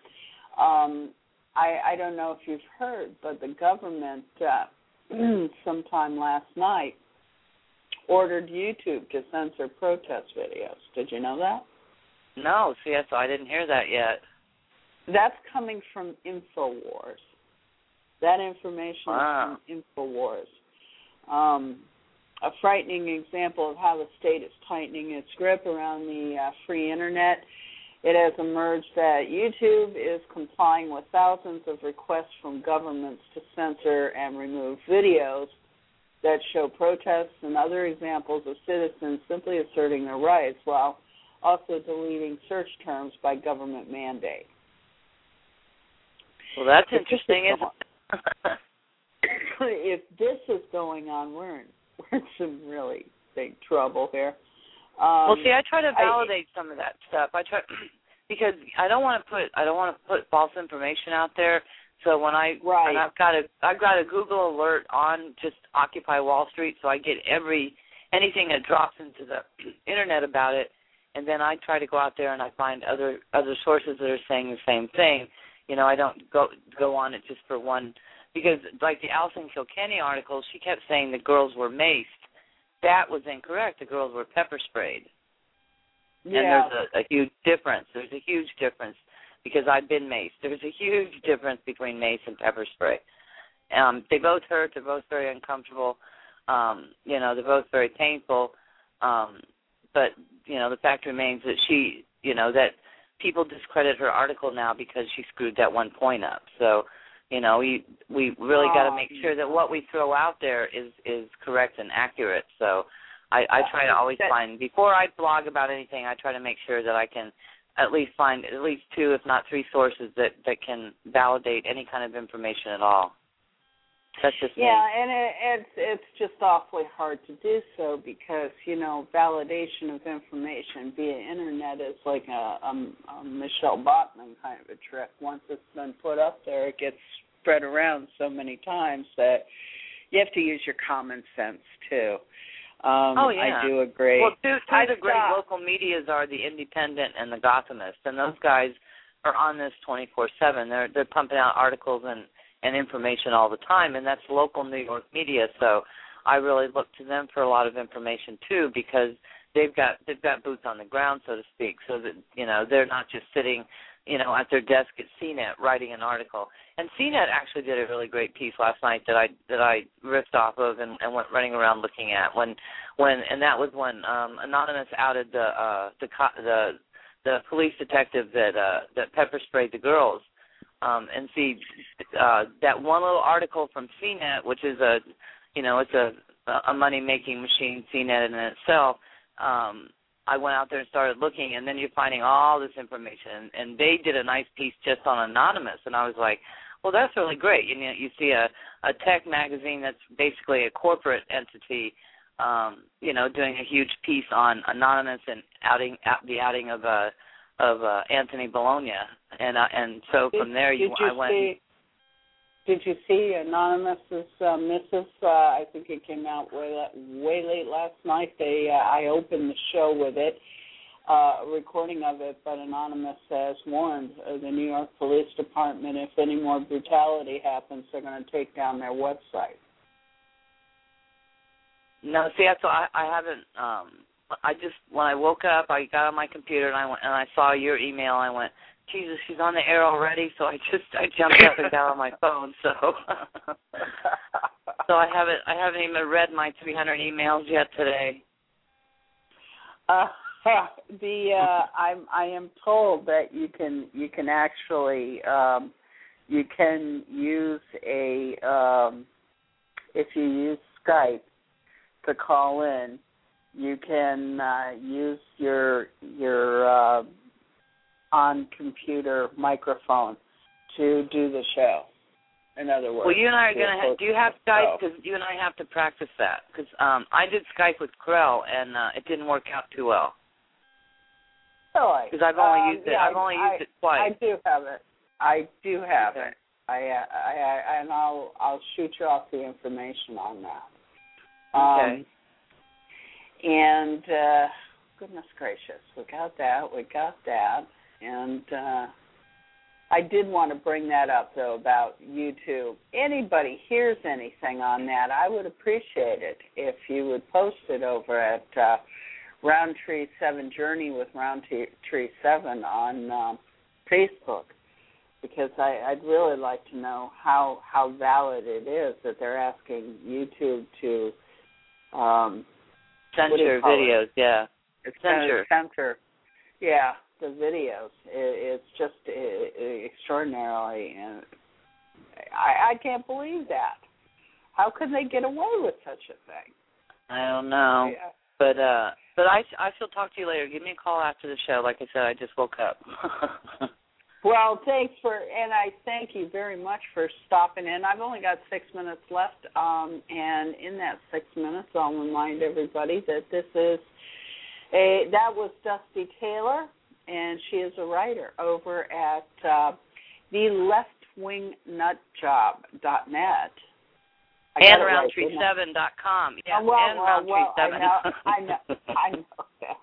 I don't know if you've heard, but the government sometime last night ordered YouTube to censor protest videos. Did you know that? No, so I didn't hear that yet. That's coming from InfoWars. That information is from InfoWars. A frightening example of how the state is tightening its grip around the free Internet. It has emerged that YouTube is complying with thousands of requests from governments to censor and remove videos that show protests and other examples of citizens simply asserting their rights, while also deleting search terms by government mandate. Well, that's interesting, isn't it? If this is going on, we're in some really big trouble here. Well, see, I try to validate some of that stuff. I try, because I don't want to put false information out there. So when I've got a Google alert on just Occupy Wall Street, so I get anything that drops into the internet about it, and then I try to go out there and I find other sources that are saying the same thing. I don't go on it just for one, because like the Alison Kilkenny article, she kept saying the girls were maced. That was incorrect. The girls were pepper sprayed. Yeah. And there's a huge difference. There's a huge difference, because I've been maced. There's a huge difference between mace and pepper spray. They both hurt. They're both very uncomfortable. They're both very painful. But, the fact remains that that people discredit her article now because she screwed that one point up. So, we really got to make sure that what we throw out there is correct and accurate. So I try to always find, before I blog about anything, I try to make sure that I can at least find at least 2, if not 3 sources that can validate any kind of information at all. That's just me. Yeah, and it's just awfully hard to do so, because, validation of information via internet is like a Michelle Bachmann kind of a trick. Once it's been put up there, it gets spread around so many times that you have to use your common sense, too. I do agree. Well, two of the great local medias are the Independent and the Gothamist, and those guys are on this 24/7. They're pumping out articles and information all the time, and that's local New York media. So I really look to them for a lot of information too, because they've got boots on the ground, so to speak. So that they're not just sitting at their desk at CNET writing an article. And CNET actually did a really great piece last night that I riffed off of and went running around looking at when that was when Anonymous outed the police detective that pepper sprayed the girls. And see that one little article from CNET, which is it's a money making machine, CNET in itself. I went out there and started looking, and then you're finding all this information. And they did a nice piece just on Anonymous, and I was like, well, that's really great. You see a tech magazine that's basically a corporate entity, doing a huge piece on Anonymous and the outing of Anthony Bologna, and so from there I went. Did you see Anonymous's missive? I think it came out way late last night. I opened the show with it, a recording of it, but Anonymous has warned the New York Police Department if any more brutality happens, they're going to take down their website. No, see, that's why I haven't. I just, when I woke up, I got on my computer and I saw your email. And I went, Jesus, she's on the air already. So I jumped up and got on my phone. So I haven't even read my 300 emails yet today. I am told that you can actually you can use if you use Skype to call in. You can use your on-computer microphone to do the show. In other words. Well, you and I are going to do you have Skype? Because you and I have to practice that. Because I did Skype with Krell, and it didn't work out too well. Really? Because I've only used it. I've only used it twice. I do have it. Okay. And I'll shoot you off the information on that. Okay. And goodness gracious, we got that, and I did want to bring that up though about YouTube. Anybody hears anything on that, I would appreciate it if you would post it over at Roundtree 7 Journey with Roundtree 7 on Facebook. Because I'd really like to know how valid it is that they're asking YouTube to censor videos. Yeah, censor. Yeah, the videos. It's just extraordinarily, and I can't believe that. How could they get away with such a thing? I don't know, yeah. But I shall talk to you later. Give me a call after the show. Like I said, I just woke up. Well, and I thank you very much for stopping in. I've only got 6 minutes left, and in that 6 minutes, I'll remind everybody that that was Dusty Taylor, and she is a writer over at theleftwingnutjob.net. And Roundtree7.com. Yeah, and Roundtree7. I know that.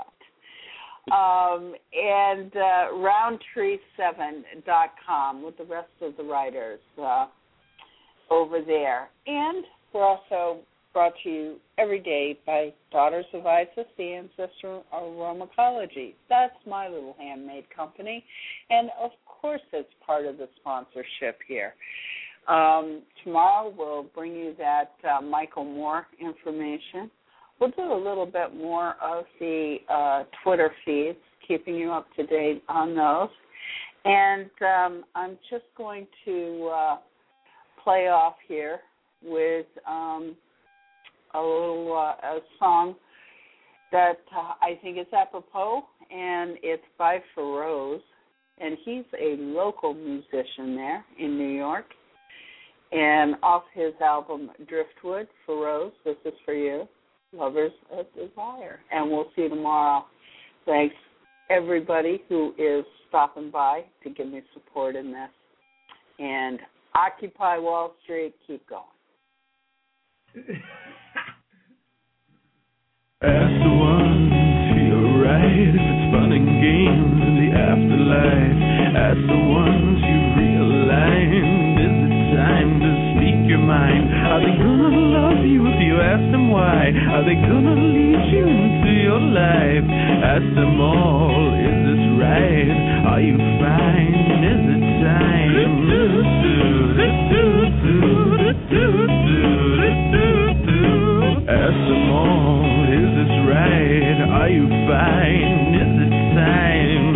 And Roundtree7.com with the rest of the writers over there. And we're also brought to you every day by Daughters of Isis, the ancestor of Aromatology. That's my little handmade company. And, of course, it's part of the sponsorship here. Tomorrow we'll bring you that Michael Moore information. We'll do a little bit more of the Twitter feeds, keeping you up to date on those. And I'm just going to play off here with a song that I think is apropos, and it's by Feroz. And he's a local musician there in New York. And off his album Driftwood, Feroz, this is for you. Lovers of Desire. And we'll see you tomorrow. Thanks, everybody who is stopping by to give me support in this. And Occupy Wall Street, keep going. Ask the ones to your right if it's fun and games in the afterlife. Ask the ones you realign. Is it time to speak your mind? Are they gonna love you if you ask them why? Are they gonna lead you into your life? Ask them all, is this right? Are you fine? Is it time? Ask them all, is this right? Are you fine? Is it time?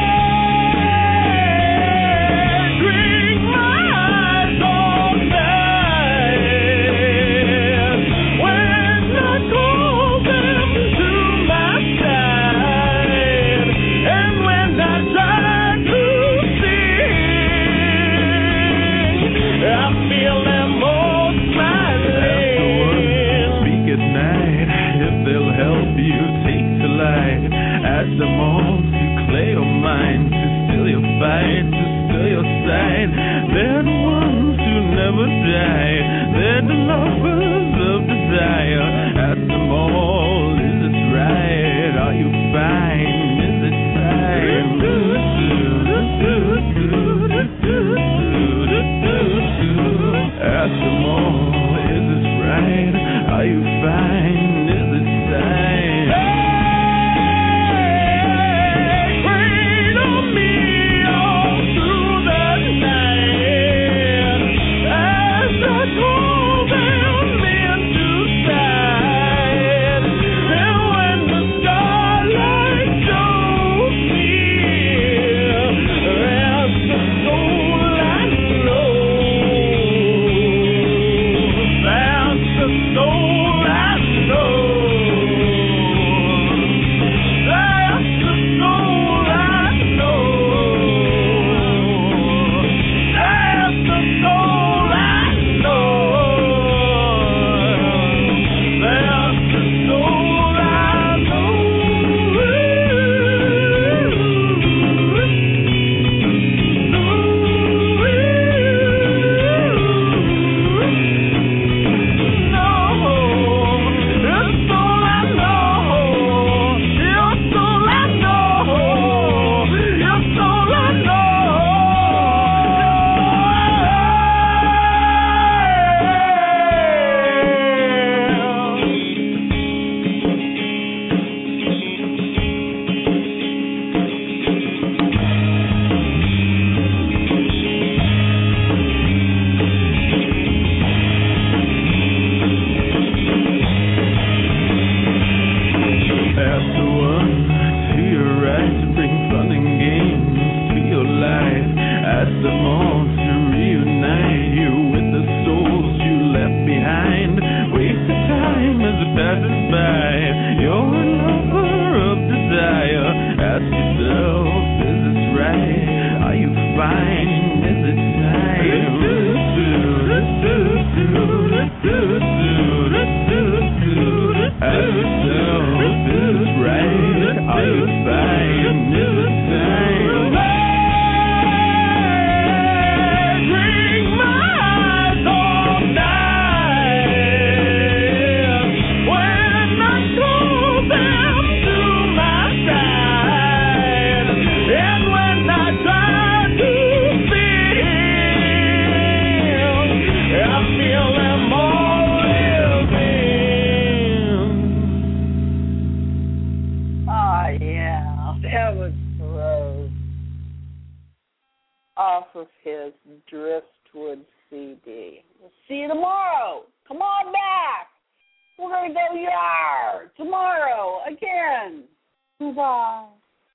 Ask them all to clear your mind, to still your fight, to still your sight. They're the ones who never die. They're the lovers of desire. Ask them all, is this right? Are you fine? Is it time? Ask them all, is this right? Are you fine? Is it time? Call them me. satisfying. Is it time? Drink my eyes all night when I close them to my side, and when I try to feel, I feel them all within. Ah, yeah, that was gross. Off of his Driftwood CD. We'll see you tomorrow. Come on back. We're going to go yard tomorrow again. Goodbye.